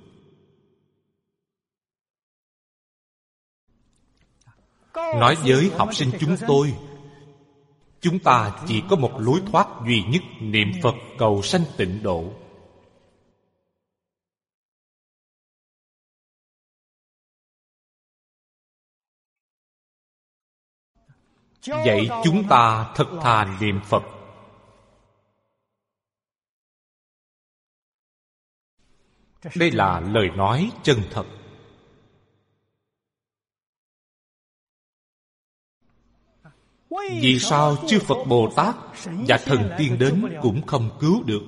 Nói với học sinh chúng tôi, chúng ta chỉ có một lối thoát duy nhất, niệm Phật cầu sanh tịnh độ. Vậy chúng ta thật thà niệm Phật. Đây là lời nói chân thật. Vì sao chư Phật Bồ Tát và thần tiên đến cũng không cứu được?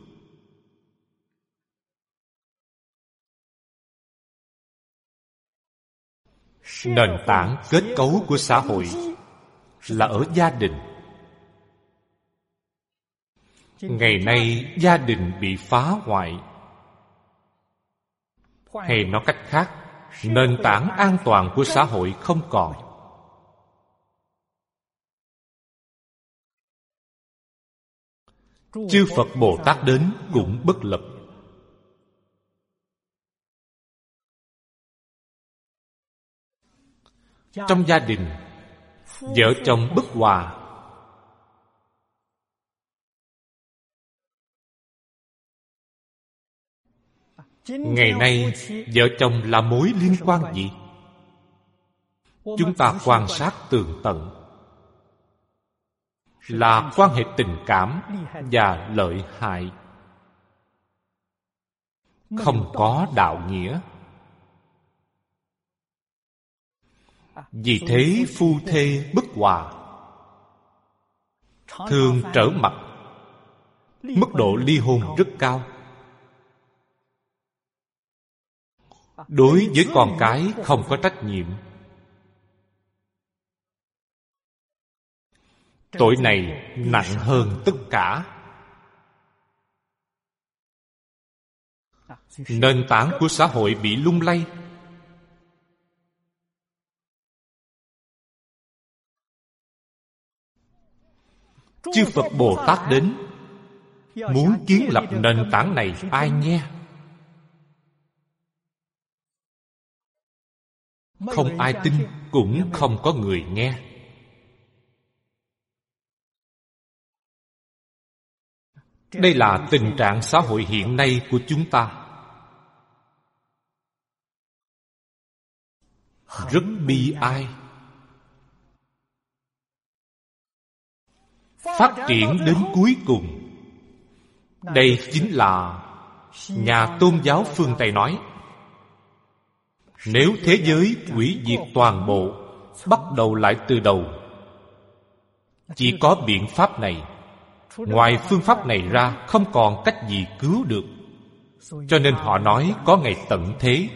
Nền tảng kết cấu của xã hội là ở gia đình. Ngày nay gia đình bị phá hoại. Hay nói cách khác, nền tảng an toàn của xã hội không còn. Chư Phật Bồ Tát đến cũng bất lực. Trong gia đình, vợ chồng bất hòa, ngày nay vợ chồng là mối liên quan gì? Chúng ta quan sát tường tận, là quan hệ tình cảm và lợi hại, không có đạo nghĩa. Vì thế phu thê bất hòa, thường trở mặt, mức độ ly hôn rất cao. Đối với con cái không có trách nhiệm. Tội này nặng hơn tất cả. Nền tảng của xã hội bị lung lay. Chư Phật Bồ Tát đến, muốn kiến lập nền tảng này, ai nghe? Không ai tin, cũng không có người nghe. Đây là tình trạng xã hội hiện nay của chúng ta. Rất bi ai. Phát triển đến cuối cùng, đây chính là nhà tôn giáo phương Tây nói, nếu thế giới hủy diệt toàn bộ, bắt đầu lại từ đầu, chỉ có biện pháp này. Ngoài phương pháp này ra, không còn cách gì cứu được. Cho nên họ nói có ngày tận thế.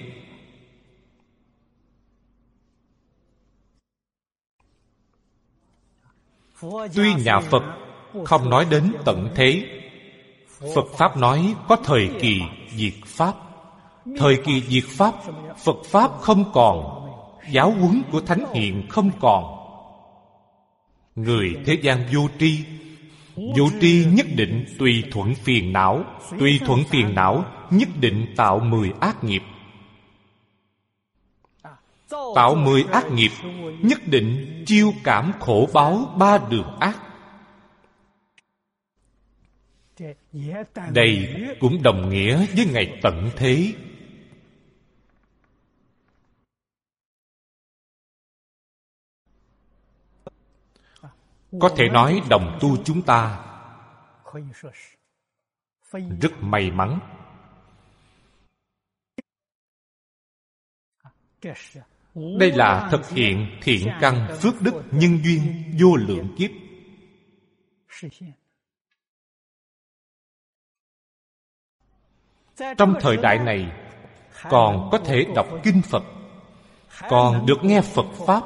Tuy nhà Phật không nói đến tận thế, Phật Pháp nói có thời kỳ diệt Pháp. Thời kỳ diệt Pháp, Phật Pháp không còn, giáo huấn của Thánh Hiền không còn. Người thế gian vô tri, vô tri nhất định tùy thuận phiền não, tùy thuận phiền não nhất định tạo mười ác nghiệp. Tạo mười ác nghiệp nhất định chiêu cảm khổ báo ba đường ác. Đây cũng đồng nghĩa với ngày tận thế. Có thể nói đồng tu chúng ta rất may mắn. Đây là thực hiện thiện căn phước đức nhân duyên vô lượng kiếp. Trong thời đại này, còn có thể đọc kinh Phật, còn được nghe Phật Pháp,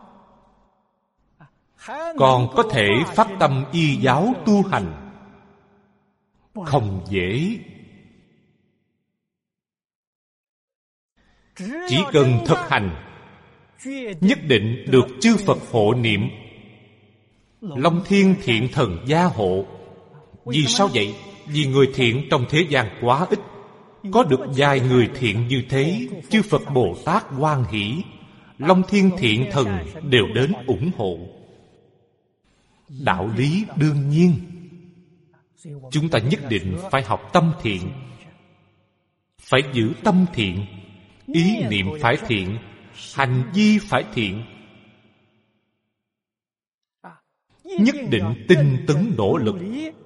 còn có thể phát tâm y giáo tu hành, không dễ. Chỉ cần thực hành, nhất định được chư Phật hộ niệm, Long Thiên Thiện Thần gia hộ. Vì sao vậy? Vì người thiện trong thế gian quá ít. Có được vài người thiện như thế, chư Phật Bồ Tát hoan hỷ, Long Thiên Thiện Thần đều đến ủng hộ. Đạo lý đương nhiên. Chúng ta nhất định phải học tâm thiện, phải giữ tâm thiện, ý niệm phải thiện, hành vi phải thiện. Nhất định tinh tấn nỗ lực,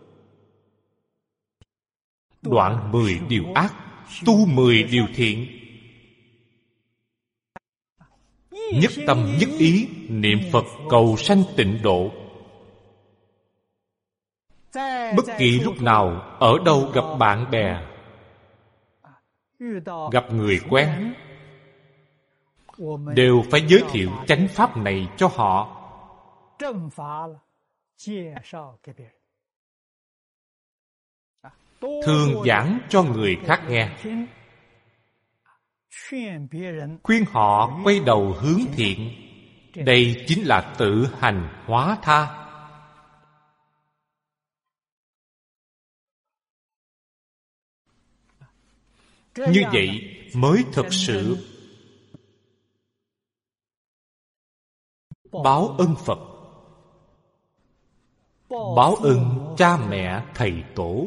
đoạn mười điều ác, tu mười điều thiện. Nhất tâm nhất ý niệm Phật cầu sanh tịnh độ. Bất kỳ lúc nào, ở đâu gặp bạn bè, gặp người quen, đều phải giới thiệu chánh pháp này cho họ. thường giảng cho người khác nghe, khuyên họ quay đầu hướng thiện. Đây chính là tự hành hóa tha. Như vậy mới thực sự báo ân Phật, báo ân cha mẹ thầy tổ.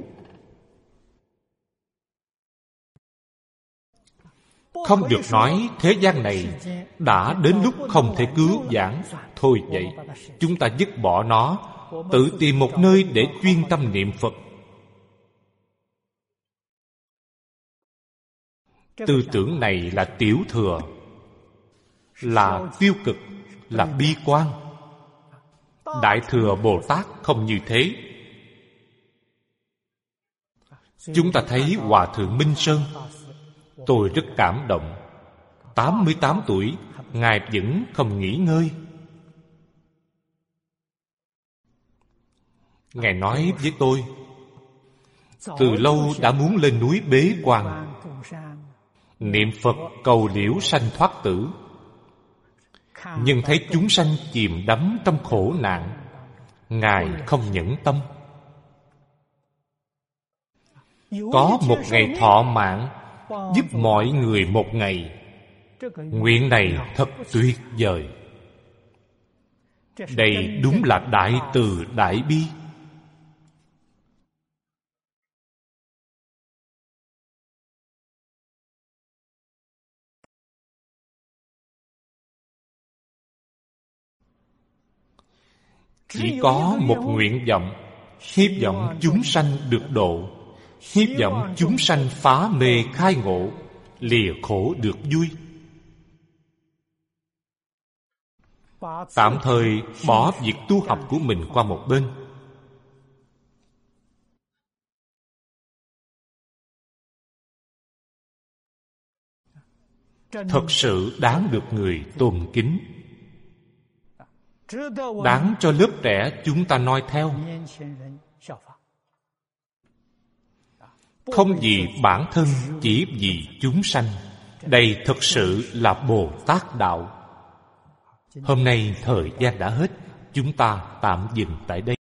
Không được nói thế gian này đã đến lúc không thể cứu vãn. Thôi vậy, chúng ta dứt bỏ nó, tự tìm một nơi để chuyên tâm niệm Phật. Tư tưởng này là tiểu thừa, là tiêu cực, là bi quan. Đại thừa Bồ Tát không như thế. Chúng ta thấy Hòa Thượng Minh Sơn, tôi rất cảm động. tám mươi tám tuổi, Ngài vẫn không nghỉ ngơi. Ngài nói với tôi, từ lâu đã muốn lên núi bế quan, niệm Phật cầu liễu sanh thoát tử, nhưng thấy chúng sanh chìm đắm trong khổ nạn, Ngài không nhẫn tâm. Có một ngày thọ mạng, giúp mọi người một ngày. Nguyện này thật tuyệt vời. Đây đúng là đại từ đại bi. Chỉ có một nguyện vọng, hy vọng chúng sanh được độ, hy vọng chúng sanh phá mê khai ngộ, lìa khổ được vui. Tạm thời bỏ việc tu học của mình qua một bên. Thật sự đáng được người tôn kính, đáng cho lớp trẻ chúng ta noi theo. Không vì bản thân, chỉ vì chúng sanh. Đây thực sự là Bồ Tát đạo. Hôm nay thời gian đã hết, chúng ta tạm dừng tại đây.